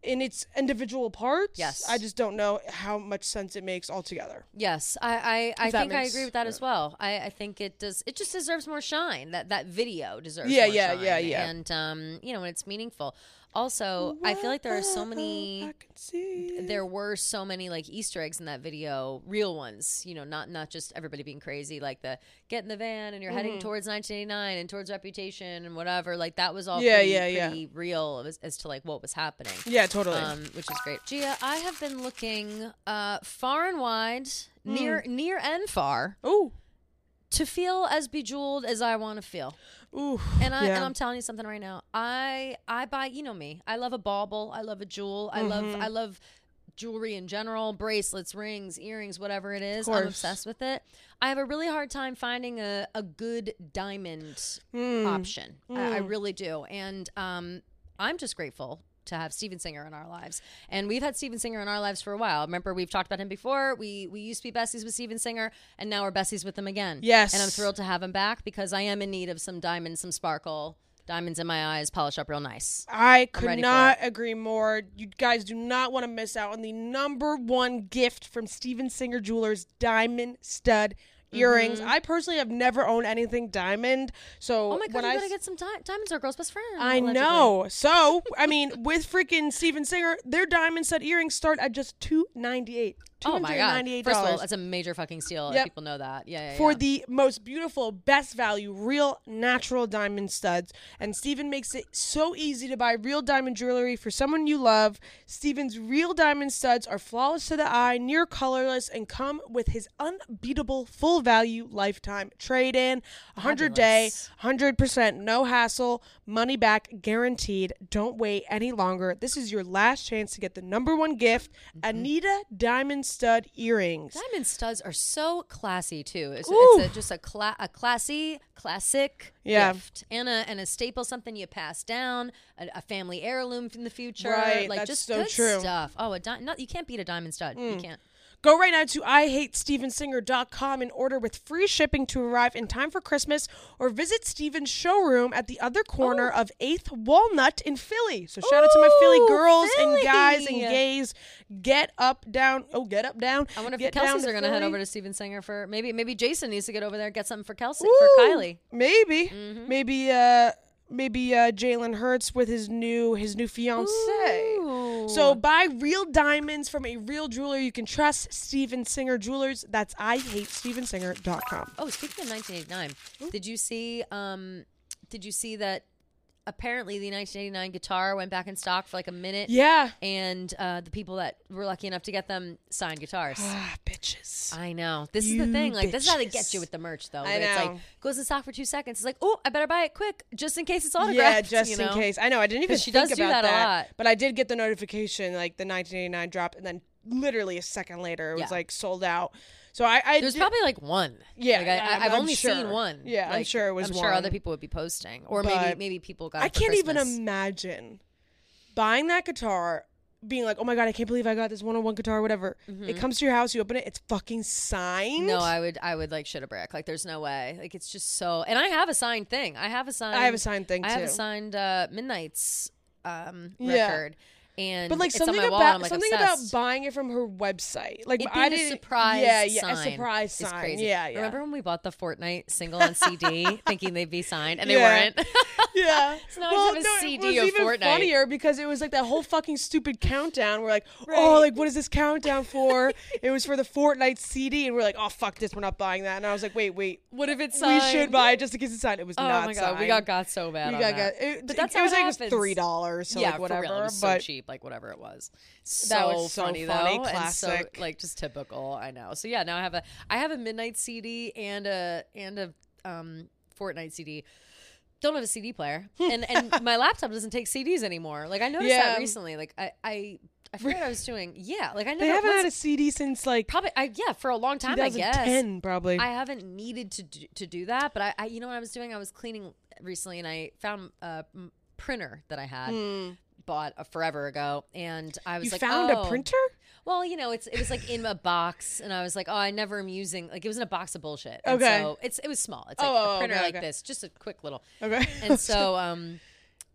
in its individual parts. Yes. I just don't know how much sense it makes altogether. Yes, I I, I If that think I makes- agree with that as well. I, I think it does. It just deserves more shine. That that video deserves. Yeah, more yeah, shine. yeah, yeah. And um, you know, when it's meaningful. Also, I feel like there are so many. I can see. There were so many like Easter eggs in that video, real ones. You know, not not just everybody being crazy. Like the get in the van and you're heading towards nineteen eighty-nine and towards Reputation and whatever. Like that was all Yeah, pretty, yeah, yeah. pretty real as, as to like what was happening. Yeah, totally. Um, which is great. Gia, I have been looking uh, far and wide, near near and far, Ooh. to feel as bejeweled as I want to feel. Ooh. And I yeah. and I'm telling you something right now. I I buy, you know me. I love a bauble. I love a jewel. I love Mm-hmm. I love jewelry in general, bracelets, rings, earrings, whatever it is. I'm course. obsessed with it. I have a really hard time finding a, a good diamond Mm. option. I, I really do. And um, I'm just grateful to have Steven Singer in our lives. And we've had Steven Singer in our lives for a while. Remember, we've talked about him before. We we used to be besties with Steven Singer, and now we're besties with him again. Yes. And I'm thrilled to have him back because I am in need of some diamonds, some sparkle, diamonds in my eyes, polish up real nice. I could ready for not agree more. You guys do not want to miss out on the number one gift from Steven Singer Jewelers, diamond stud earrings. I personally have never owned anything diamond. So Oh my God, when you I gotta s- get some di- diamonds are a girl's best friend. I allegedly. know. So, I mean, with freaking Steven Singer, their diamond stud earrings start at just two ninety-eight. Oh my God. $298. First of all, that's a major fucking steal if Yep. people know that. Yeah, yeah, For yeah. the most beautiful, best value, real natural diamond studs. And Steven makes it so easy to buy real diamond jewelry for someone you love. Steven's real diamond studs are flawless to the eye, near colorless, and come with his unbeatable full value lifetime trade in. one hundred day, Fabulous. one hundred percent no hassle, money back guaranteed. Don't wait any longer. This is your last chance to get the number one gift, Mm-hmm. Anita Diamond Stud Earrings. Diamond studs are so classy too. It's, Ooh. it's a, just a cla- a classy, classic Yeah. gift and a and a staple, something you pass down, a, a family heirloom in the future. Right, like that's just so good true. stuff. Oh, a di- no, you can't beat a diamond stud. You can't. Go right now to I hate steven singer dot com and order with free shipping to arrive in time for Christmas, or visit Steven's showroom at the other corner of eighth Walnut in Philly. So shout out to my Philly Ooh, girls Philly. and guys and gays. Get up, down. Oh, get up, down. I wonder if get the down Kelseys are going to head Philly. over to Steven Singer for maybe maybe Jason needs to get over there and get something for Kelsey Ooh, for Kylie. Maybe. Mm-hmm. Maybe uh maybe uh Jalen Hurts with his new his new fiance. Ooh. So buy real diamonds from a real jeweler you can trust, Steven Singer Jewelers. That's I hate steven singer dot com. Oh, speaking of nineteen eighty-nine, did you see? Um, did you see that? Apparently, the nineteen eighty-nine guitar went back in stock for like a minute. Yeah. And uh, the people that were lucky enough to get them signed guitars. Ah, bitches. I know. This is You the thing. Like, this is how they bitches. get you with the merch, though. I It's know. like goes in stock for two seconds. It's like, oh, I better buy it quick, just in case it's autographed. Yeah, just you in know? case. I know. I didn't even 'Cause she think does do about that a lot. But I did get the notification, like the nineteen eighty-nine dropped, and then literally a second later, it was Yeah. like sold out. So I, I There's did- probably like one. Yeah, Like, I, yeah, I'm- I've I'm only sure. seen one. Yeah, I'm Like, sure it was I'm sure one. other people would be posting, or But maybe maybe people got. I it for can't even Christmas. imagine buying that guitar, being like, oh my God, I can't believe I got this one oh one guitar, whatever. It comes to your house, you open it, it's fucking signed. Mm-hmm. No, I would I would like shit a brick. Like there's no way. Like it's just so. And I have a signed thing. I have a signed. I have a signed thing I too. have a signed uh, Midnight's um, Yeah. record. And But like it's something on my about wall, and I'm, like, something obsessed. about buying it from her website, like It I being a didn't. surprise yeah, yeah, a sign surprise is sign. crazy. Yeah, yeah. Remember when we bought the Fortnite single on C D, thinking they'd be signed, and they Yeah. weren't? Yeah. So now I just have a C D it was of even Fortnite. funnier because it was like that whole fucking stupid countdown. We're like, Right. oh, like what is this countdown for? It was for the Fortnite C D, and we're like, oh fuck this, we're not buying that. And I was like, wait, wait, What if it's we signed? should buy it just in case it's signed. It was Oh not my god, signed. we got got so bad. We on got that. got. It, But that's it how was it like it was happens. three dollars, so yeah, like whatever. for real. It was but so cheap, like whatever it was. That So was so funny, funny, though, and classic. so, like just typical. I know. So yeah, now I have a I have a Midnight C D and a and a um Fortnite C D. Don't have a C D player, and and my laptop doesn't take C Ds anymore. Like I noticed Yeah. that recently. Like I I I forgot what I was doing. Yeah, like I never they haven't once- had a C D since like probably I yeah for a long time. I twenty guess ten, probably. I haven't needed to do, to do that, but I, I, you know what I was doing? I was cleaning recently, and I found a m- printer that I had bought a forever ago, and I was Hmm. you like, found oh. a printer? Well, you know, it's it was like in a box, and I was like, oh, I never am using like it was in a box of bullshit. And Okay. So it's it was small. It's like Oh, a printer okay, like okay. this, just a quick little. Okay. And so um,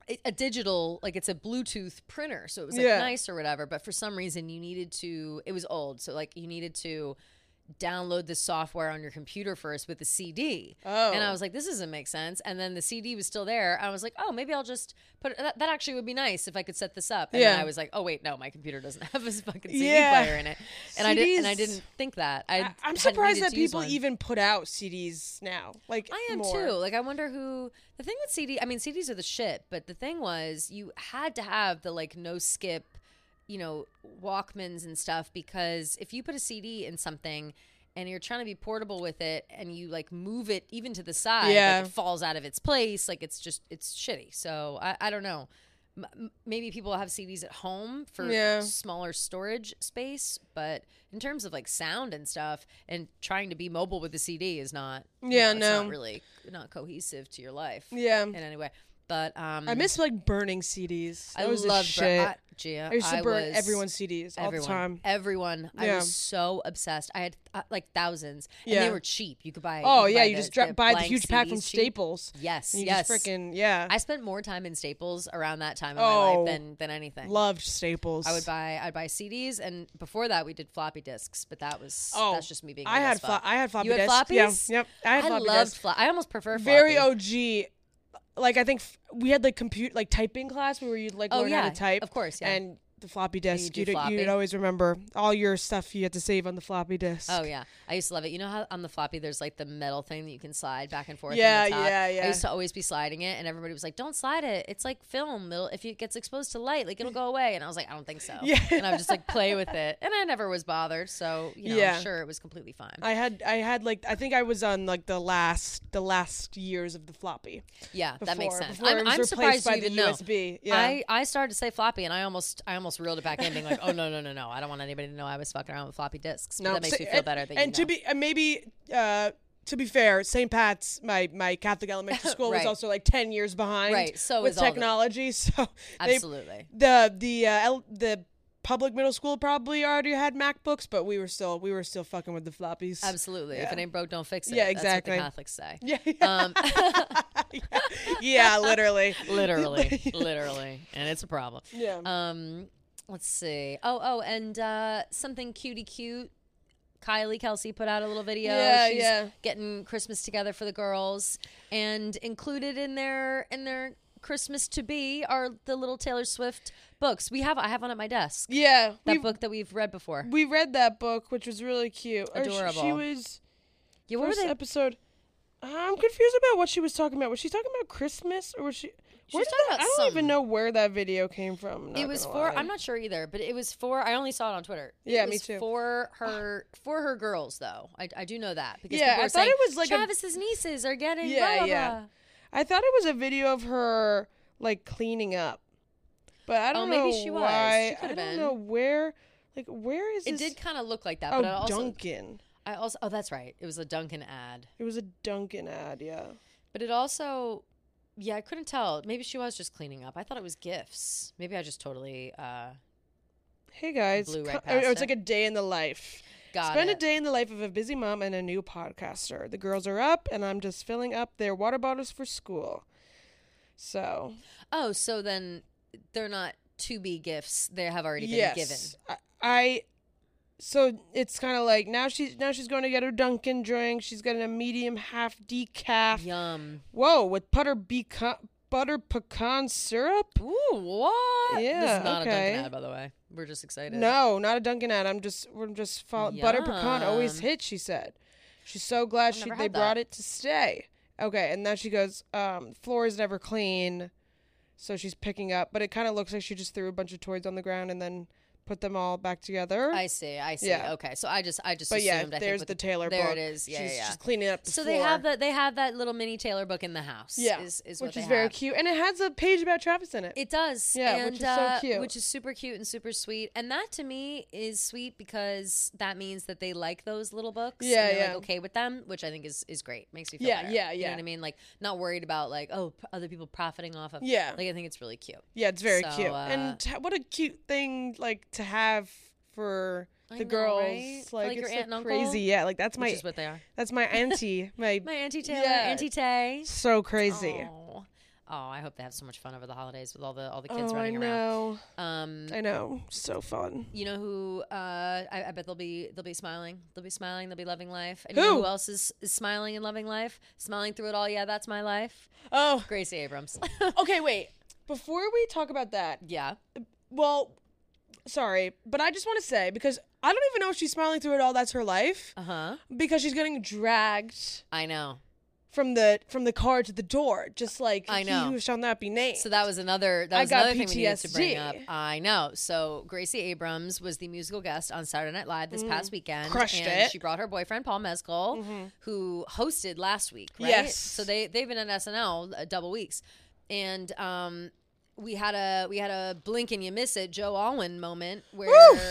a, a digital, like it's a Bluetooth printer, so it was like Yeah. nice or whatever. But for some reason, you needed to. It was old, so like you needed to download the software on your computer first with the C D. Oh. And I was like, this doesn't make sense. And then the C D was still there. I was like, oh, maybe I'll just put it. That, that actually would be nice if I could set this up. And Yeah. then I was like, oh wait, no, my computer doesn't have this fucking C D Yeah. player in it. And I did, and I C Ds didn't think that. I I, I'm hadn't surprised needed that to use people one. even put out C Ds now. Like I am more. too. Like, I wonder who. The thing with C D, I mean, C Ds are the shit. But the thing was, you had to have the like no skip, you know, Walkmans and stuff, because if you put a C D in something and you're trying to be portable with it and you like move it even to the side, Yeah. like it falls out of its place. Like it's just, it's shitty. So I, I don't know. M- m- maybe people have C Ds at home for Yeah. smaller storage space, but in terms of like sound and stuff and trying to be mobile with the C D is not, you Yeah, know, it's no. not really not cohesive to your life Yeah. in any way. But um, I miss like burning C Ds. That I was the loved bur- shit. I, Gia, I used to I burn was- everyone's C Ds all everyone, the time. Everyone. I Yeah. was so obsessed. I had uh, like thousands, and Yeah. they were cheap. You could buy. Oh you could yeah, buy you the- just dra- buy the blank huge pack from C Ds cheap. Staples. Yes, And you yes. just freaking yeah. I spent more time in Staples around that time of my Oh. life than than anything. Loved Staples. I would buy I'd buy C Ds, and before that we did floppy disks, but that was Oh, that's just me being. I old had as flo- fuck. I had floppy You had disks. Yeah. floppies? Yep. I had I floppy loved disks. flo- I almost prefer Very floppy. O G. Like I think f- we had like compute like typing class where you'd like Oh, learn how yeah, to type. of course, yeah. And the floppy disk, do you'd, floppy. you'd always remember all your stuff you had to save on the floppy disk. Oh yeah, I used to love it. You know how on the floppy there's like the metal thing that you can slide back and forth. Yeah, in the top? yeah, yeah. I used to always be sliding it, and everybody was like, "Don't slide it. It's like film. It'll, if it gets exposed to light, like it'll go away." And I was like, "I don't think so." Yeah. And I would just like play with it, and I never was bothered. So you know, Yeah. I'm sure it was completely fine. I had I had like I think I was on like the last the last years of the floppy. yeah, Before, that makes sense. Before it I'm, was I'm replaced surprised by you the even know. U S B. Yeah. I, I started to say floppy, and I almost I almost reeled it back in, being like, "Oh no no no no! I don't want anybody to know I was fucking around with floppy disks." But that makes sa- me feel and, better. That and you to know. be and maybe uh, to be fair, Saint Pat's my my Catholic elementary school was Right. also like ten years behind. Right, so with is all the- technology. So they, Absolutely. the the uh, el- the public middle school probably already had MacBooks, but we were still we were still fucking with the floppies. Absolutely. If Yeah. it ain't broke, don't fix it. Yeah, That's exactly. what the Catholics say. Yeah. Um, yeah. Yeah, literally. literally, literally, and it's a problem. Yeah. Um, let's see. Oh, oh, and uh, something cutie cute. Kylie Kelsey put out a little video. Yeah, She's yeah. getting Christmas together for the girls, and included in their in their Christmas to be are the little Taylor Swift books. We have I have one at my desk. Yeah. That we, book that we've read before. we read that book, which was really cute. Or sh- She, Adorable. was Yeah, what were first they? episode. I'm confused about what she was talking about. Was she talking about Christmas or was she? She where was did talking that- about I don't some- even know where that video came from. It was for I'm not sure either, but it was for I only saw it on Twitter. It Yeah, me was too. For her for her girls though. I, I do know that because Yeah, people I are thought saying it was like a- Travis's nieces are getting Yeah, blah, blah, yeah. blah. I thought it was a video of her like cleaning up, but I Oh, don't maybe know she was. why. She I could've don't been. know where. Like where is It this? did kind of look like that, oh, but I also Dunkin'. I also oh that's right. It was a Dunkin' ad. It was a Dunkin' ad. Yeah. But it also yeah, I couldn't tell. Maybe she was just cleaning up. I thought it was gifts. Maybe I just totally uh Hey guys, Blew right co- past oh, it's it. like a day in the life. got Spend it. a day in the life of a busy mom and a new podcaster. The girls are up, and I'm just filling up their water bottles for school. So Oh, so then they're not to be gifts. They have already been yes, given. I, I so it's kind of like now she's now she's going to get her Dunkin' drink. She's getting a medium half decaf. Yum. Whoa, with butter pecan butter pecan syrup. Ooh, what? This Yeah, is not okay. a Dunkin' ad, by the way. We're just excited. No, not a Dunkin' ad. I'm just we're just follow- butter pecan always Yum. hits. She said she's so glad I've she never they had brought that. it to stay. Okay, and then she goes, um, floor is never clean, so she's picking up. But it kind of looks like she just threw a bunch of toys on the ground and then put them all back together. I see. I see. Yeah. Okay. So I just, I just but yeah, assumed. I there's think the with Taylor there book. it is. Yeah, she's yeah, yeah. just cleaning up the So floor. they have that. They have that little mini Taylor book in the house. yeah, Is, is which what they is very have. cute, and it has a page about Travis in it. It does. Yeah, and, which is so uh, cute. Which is super cute and super sweet. And that to me is sweet because that means that they like those little books. Yeah, and they're yeah. like okay with them, which I think is is great. Makes me feel Yeah, better. yeah, You know yeah. what I mean? Like not worried about like oh p- other people profiting off of. Yeah. Like I think it's really cute. Yeah, it's very So, cute, uh, and t- what a cute thing like to have for I the know, girls. right? For, Like, like, your it's aunt and like uncle, crazy. Yeah, like that's my Which is what they are. that's my auntie. my My Auntie Taylor, Yeah. Auntie Tay. so crazy. Oh. Oh, I hope they have so much fun over the holidays with all the all the kids oh, running I know. around. Um, I know. So fun. You know who? Uh, I, I bet they'll be they'll be smiling. They'll be smiling. They'll be loving life. And Who? you know who else is, is smiling and loving life? Smiling through it all. Yeah, that's my life. Oh. Gracie Abrams. Okay, wait. Before we talk about that, Yeah. well, sorry, but I just want to say, because I don't even know if she's smiling through it all, that's her life. Uh huh. Because she's getting dragged I know. from the from the car to the door, just like I he know. who shall not be named. So that was another that I was got another thing we needed to bring P T S D. up. I know. So Gracie Abrams was the musical guest on Saturday Night Live this past weekend. Crushed and it. She brought her boyfriend Paul Mescal, who hosted last week, right? Yes. So they they've been on S N L uh, double weeks. And um we had a we had a blink and you miss it Joe Alwyn moment where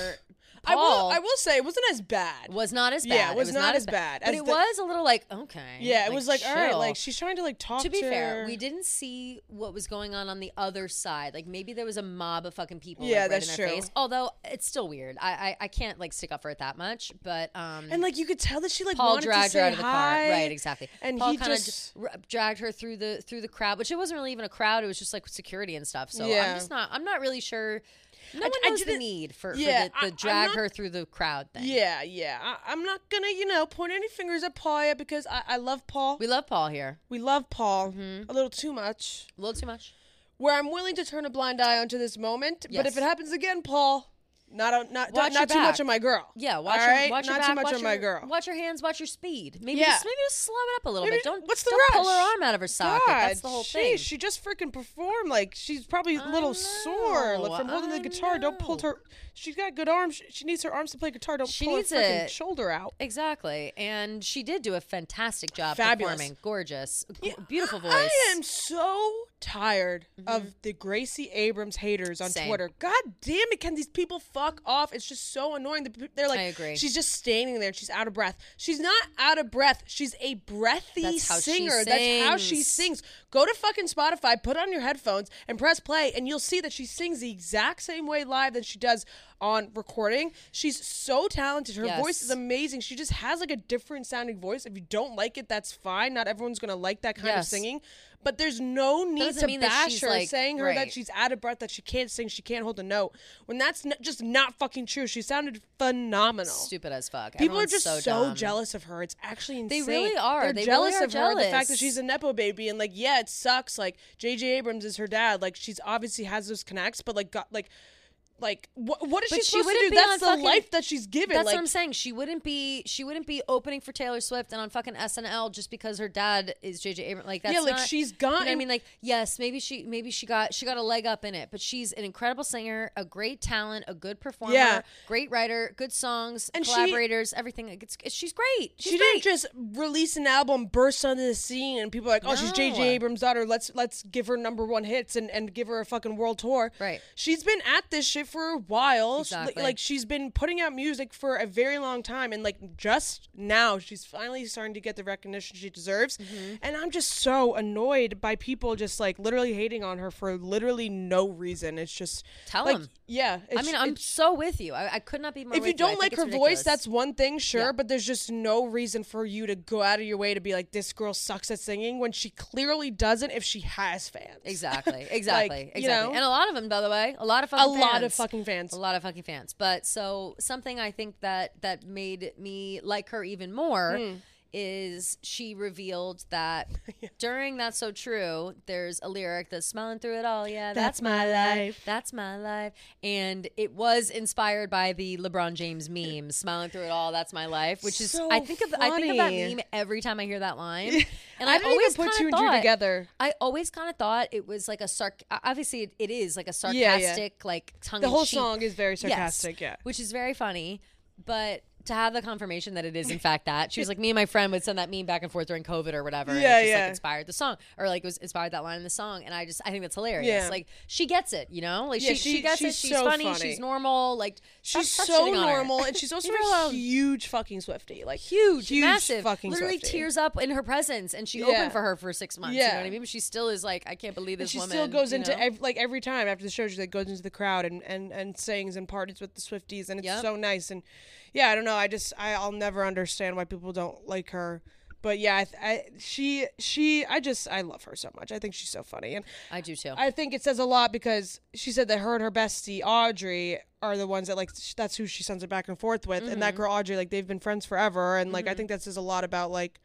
I will Paul I will say it wasn't as bad. was not as bad. Yeah, it was not as bad But as it the- was a little like, okay. Yeah, it was like, all right, chill. like she's trying to like talk To be to fair, her. we didn't see what was going on on the other side. Like maybe there was a mob of fucking people. Yeah, like, right that's in their true. Face. Although it's still weird. I, I I can't like stick up for it that much. But um, And like you could tell that she like Paul wanted to dragged say her out of the hi. car. Right, exactly. And Paul he kind of just r- dragged her through the through the crowd, which it wasn't really even a crowd. It was just like security and stuff. So Yeah. I'm just not. I'm not really sure. No I- one I knows the didn't- need for, Yeah, for the, I- the I'm drag not- her through the crowd thing. Yeah, yeah. I, I'm not gonna, you know, point any fingers at Paul yet because I, I love Paul. We love Paul here. We love Paul Mm-hmm. a little too much. A little too much. Where I'm willing to turn a blind eye onto this moment, but Yes. if it happens again, Paul, not a, not Watch not your too back. much of my girl. Yeah, watch All your right? watch your not back, too much watch of your, my girl. Watch your hands, watch your speed. Maybe Yeah. just maybe just slow it up a little Maybe- bit. Don't what's the don't pull rush? her arm out of her socket. That's the whole Sheesh, thing. She just freaking performed like she's probably a I little sore like, from know, holding I the guitar. Don't pull know. her. She's got good arms. She, she needs her arms to play guitar. Don't She pull needs her freaking it. shoulder out. Exactly, and she did do a fantastic job Fabulous. performing. Gorgeous, G- beautiful voice. I am so tired of the Gracie Abrams haters on Same. Twitter. God damn it, can these people fuck off? It's just so annoying. The- They're like, I agree. she's just standing there and she's out of breath. She's not out of breath. She's a breathy That's how she singer. That's how she sings. sings. Go to fucking Spotify, put on your headphones, and press play, and you'll see that she sings the exact same way live that she does on recording. She's so talented. Her Yes. voice is amazing. She just has like a different sounding voice. If you don't like it, that's fine. Not everyone's gonna like that kind of Yes. singing. But there's no need doesn't to mean that bash she's, her, like- saying her right. that she's out of breath, that she can't sing, she can't hold a note. When that's n- just not fucking true. She sounded phenomenal. Stupid as fuck. People Everyone's are just so, so, dumb. jealous of her. It's actually They insane. really are. They're They jealous really are of her. The fact that jealous. she's a nepo baby and like, yeah, it sucks. Like J J Abrams is her dad. Like she's obviously has those connects, but like, got like. Like what? What is But she she supposed to wouldn't do? be That's on the fucking- life that she's given. That's like, what I'm saying. She wouldn't be. She wouldn't be opening for Taylor Swift and on fucking S N L just because her dad is J J Abrams. Like that's yeah, like not- she's You know gone. what I mean? Like, yes, maybe she maybe she got she got a leg up in it, but she's an incredible singer, a great talent, a good performer, Yeah. great writer, good songs, And she- collaborators, everything. Like, It's, it's, she's great. She's she great. didn't just release an album, burst onto the scene, and people are like, "Oh, she's J J No. Abrams' daughter. Let's let's give her number one hits and, and give her a fucking world tour." Right. She's been at this shit for a while. She- Exactly. like she's been putting out music for a very long time, and like just now, she's finally starting to get the recognition she deserves. Mm-hmm. And I'm just so annoyed by people just like literally hating on her for literally no reason. It's just Tell like, 'em. yeah. I it's- mean, I'm it's- so with you. I, I could not be more. if with you don't I like think her it's voice, ridiculous. that's one thing, sure, Yeah. but there's just no reason for you to go out of your way to be like, this girl sucks at singing when she clearly doesn't if she has fans. Exactly, exactly, Like, exactly. you know? And a lot of them, by the way, a lot of A fucking lot fans. of fucking fans. A lot of fucking fans. But so something I think that that made me like her even more Hmm. is she revealed that during That's So True, there's a lyric that's smiling through it all. Yeah, that's, That's my life. That's my life. And it was inspired by the LeBron James meme, smiling through it all, that's my life, which is So I think of I think of that funny. meme every time I hear that line. And I, I didn't always even put kinda two and two thought- together. I always kind of thought it was like a sarc. Obviously, it, it is like a Yeah, yeah. sarcastic, like tongue. The whole in cheek. song is very Yes, sarcastic, yeah. which is very funny. But to have the confirmation that it is in fact that, she was like, me and my friend would send that meme back and forth during COVID or whatever. and Yeah, it just yeah. like inspired the song, or like it was inspired that line in the song. And I just I think that's hilarious. Yeah. Like she gets it, you know. Like Yeah, she, she she- gets it. she's She's so funny, funny. She's normal. Like She's stop- stop so shitting on her. normal, and she's also Leave her a alone. huge fucking Swiftie. Like Huge, huge massive, fucking literally Swiftie. tears up in her presence, and she Yeah. opened for her for six months. You Yeah. know what I mean? But she still is like, I can't believe this And she woman. still goes you into know? ev- like every time after the show, she like goes into the crowd and, and, and sings and parties with the Swifties, and it's Yep. so nice. And yeah, I don't know. I just I, I'll never understand why people don't like her. but yeah, I, th- I she she I just I love her so much. I think she's so funny, and I do too. I think it says a lot because she said that her and her bestie Audrey are the ones that like sh- that's who she sends it back and forth with, mm-hmm. and that girl Audrey, like they've been friends forever, and like mm-hmm. I think that says a lot about like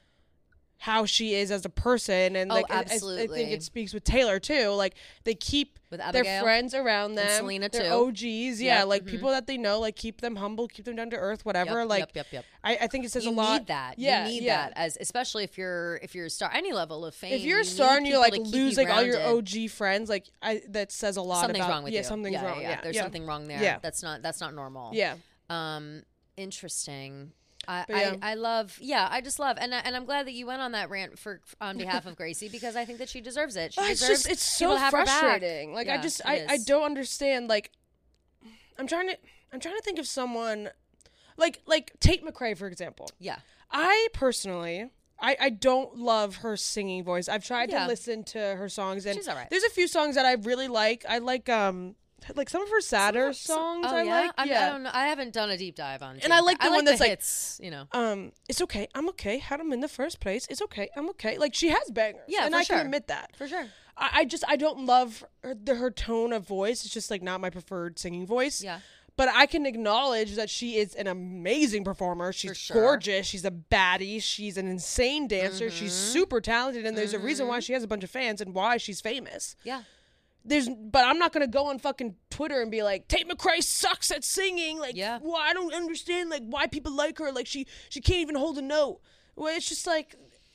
how she is as a person, and like oh, absolutely. I, I think it speaks with Taylor too. Like they keep with their friends around them, and Selena their too. O Gs, yeah, yep. like mm-hmm. people that they know, like keep them humble, keep them down to earth, whatever. Yep, like, yep, yep, yep. I, I think it says you a lot. You need that. Yeah, you need yeah. that as especially if you're if you're a star, any level of fame. If you're a you star and you like lose you like all your grounded. O G friends, like I that says a lot. Something's about, wrong with yeah, you. Something's yeah, wrong. Yeah, yeah. yeah. There's yeah. something wrong there. Yeah. That's not that's not normal. Yeah. Um. Interesting. I, yeah. I I love yeah I just love and I, and I'm glad that you went on that rant for on behalf of Gracie because I think that she deserves it. She it's deserves just it's so frustrating. Like yeah, I just I, I don't understand. Like I'm trying to I'm trying to think of someone like like Tate McRae, for example. Yeah. I personally I, I don't love her singing voice. I've tried yeah. to listen to her songs, and she's all right. There's a few songs that I really like. I like um like some of her sadder some, songs. Some, oh, I yeah? like. I'm, yeah, I don't know. I haven't done a deep dive on. And I like the I one like that's the like, hits, you know. Um, it's okay. I'm okay. Had them in the first place. It's okay. I'm okay. Like she has bangers. Yeah, and for I sure. can admit that for sure. I, I just I don't love her, the, her tone of voice. It's just like not my preferred singing voice. Yeah. But I can acknowledge that she is an amazing performer. She's sure. gorgeous. She's a baddie. She's an insane dancer. Mm-hmm. She's super talented, and there's mm-hmm. a reason why she has a bunch of fans and why she's famous. Yeah. There's, but I'm not gonna go on fucking Twitter and be like, Tate McRae sucks at singing. Like, yeah. well, I don't understand like why people like her. Like she she can't even hold a note. Well, it's just like,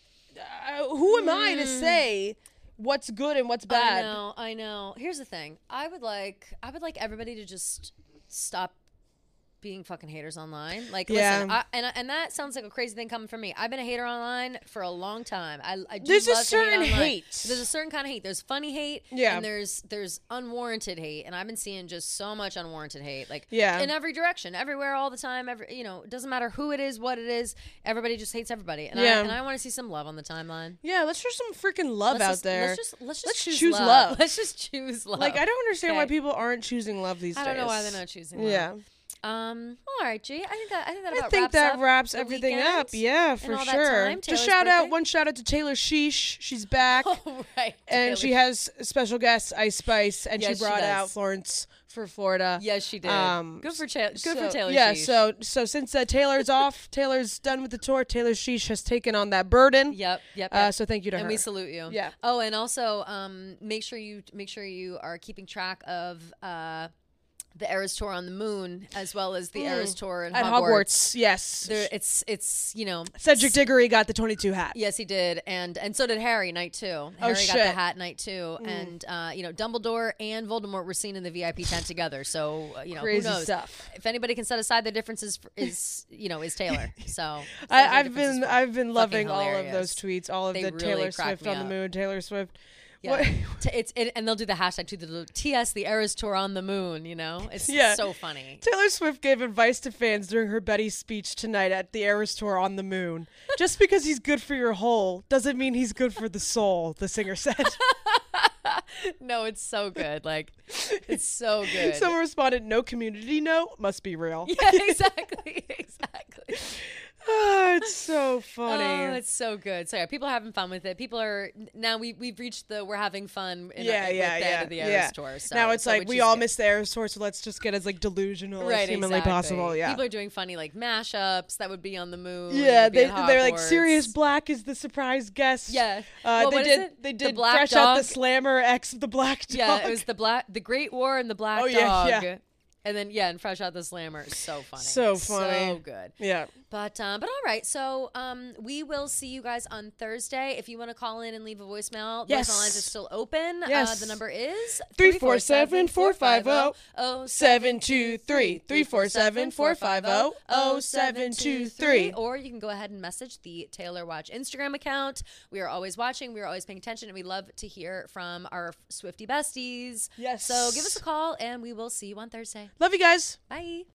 uh, who am mm. I to say what's good and what's bad? I know, I know. Here's the thing. I would like, I would like everybody to just stop being fucking haters online. Like, yeah. listen, I, and and that sounds like a crazy thing coming from me. I've bbeen a hater online for a long time. I, I do there's love a certain to hate, hate. There's a certain kind of hate. There's funny hate, yeah, and there's there's unwarranted hate. And I've been seeing just so much unwarranted hate, like yeah. in every direction, everywhere, all the time. Every you know, it doesn't matter who it is, what it is. Everybody just hates everybody. And yeah. I and I want to see some love on the timeline. Yeah, let's show some freaking love let's out just, there. Let's just let's just let's choose, choose love. love. Let's just choose love. Like I don't understand okay. why people aren't choosing love these I days. don't know why they're not choosing love. Yeah. Um. All right, G. I think that I think that I about think wraps that up wraps the everything weekend up. Yeah, for and all that sure. time. Just Taylor's shout out birthday. one shout out to Taylor Sheesh. She's back. Oh, right. And Taylor. she has a special guest Ice Spice, and Yes, she she brought does. out Florence for Florida. Yes, she did. Um, good for Taylor. Good so, for Taylor. Yeah. Sheesh. So so since uh, Taylor's off, Taylor's done with the tour. Taylor Sheesh has taken on that burden. Yep. Yep. yep. Uh, so thank you to and her. we salute you. Yeah. Oh, and also, um, make sure you make sure you are keeping track of uh. the Eras Tour on the Moon, as well as the Mm. Eras Tour in At Hogwarts. Hogwarts, yes. There, it's it's you know Cedric Diggory got the twenty-two hat. Yes, he did, and and so did Harry night two. Harry got shit. the hat night two, mm. and uh, you know Dumbledore and Voldemort were seen in the V I P tent together. So uh, you know Crazy who knows? stuff. If anybody can set aside their differences, for, is you know is Taylor. So I, I've been I've been loving all hilarious. of those tweets, all of They the really Taylor crack Swift me on the up. moon, Taylor Swift. Yeah, T- it's it, and they'll do the hashtag to the T S the Eras Tour on the moon. You know, it's Yeah. so funny. Taylor Swift gave advice to fans during her Betty speech tonight at the Eras Tour on the moon. Just because he's good for your whole doesn't mean he's good for the soul, the singer said. No, it's so good. Like, it's so good. Someone responded, no community note, must be real. Yeah, exactly, exactly. Oh, it's so funny. Oh, it's so good. So yeah, people are having fun with it. People are now we we've reached the we're having fun. In yeah, our, yeah, with the yeah. end of the Eras yeah. Tour. So, now it's so like which we is all good. miss the Eras Tour, so let's just get as like delusional right, as humanly exactly. possible. Yeah. People are doing funny like mashups that would be on the moon. Yeah, would be they at they're like Hogwarts. Sirius Black is the surprise guest. Yeah. Uh, Well, they what did is it? they The did Black fresh out the Dog? Slammer X of the Black Dog. Yeah, it was the black the Great War and the Black Oh, yeah, Dog. yeah. And then yeah, and Fresh Out the Slammer. So funny. So funny. So good. Yeah. But um, but all right. So um, we will see you guys on Thursday. If you want to call in and leave a voicemail, Yes. voicemail lines are still open. Yes. Uh, the number is three four seven, four five zero, seven two three. three four seven, four five zero, zero seven two three. Or you can go ahead and message the Taylor Watch Instagram account. We are always watching. We are always paying attention, and we love to hear from our Swiftie besties. Yes. So give us a call, and we will see you on Thursday. Love you guys. Bye.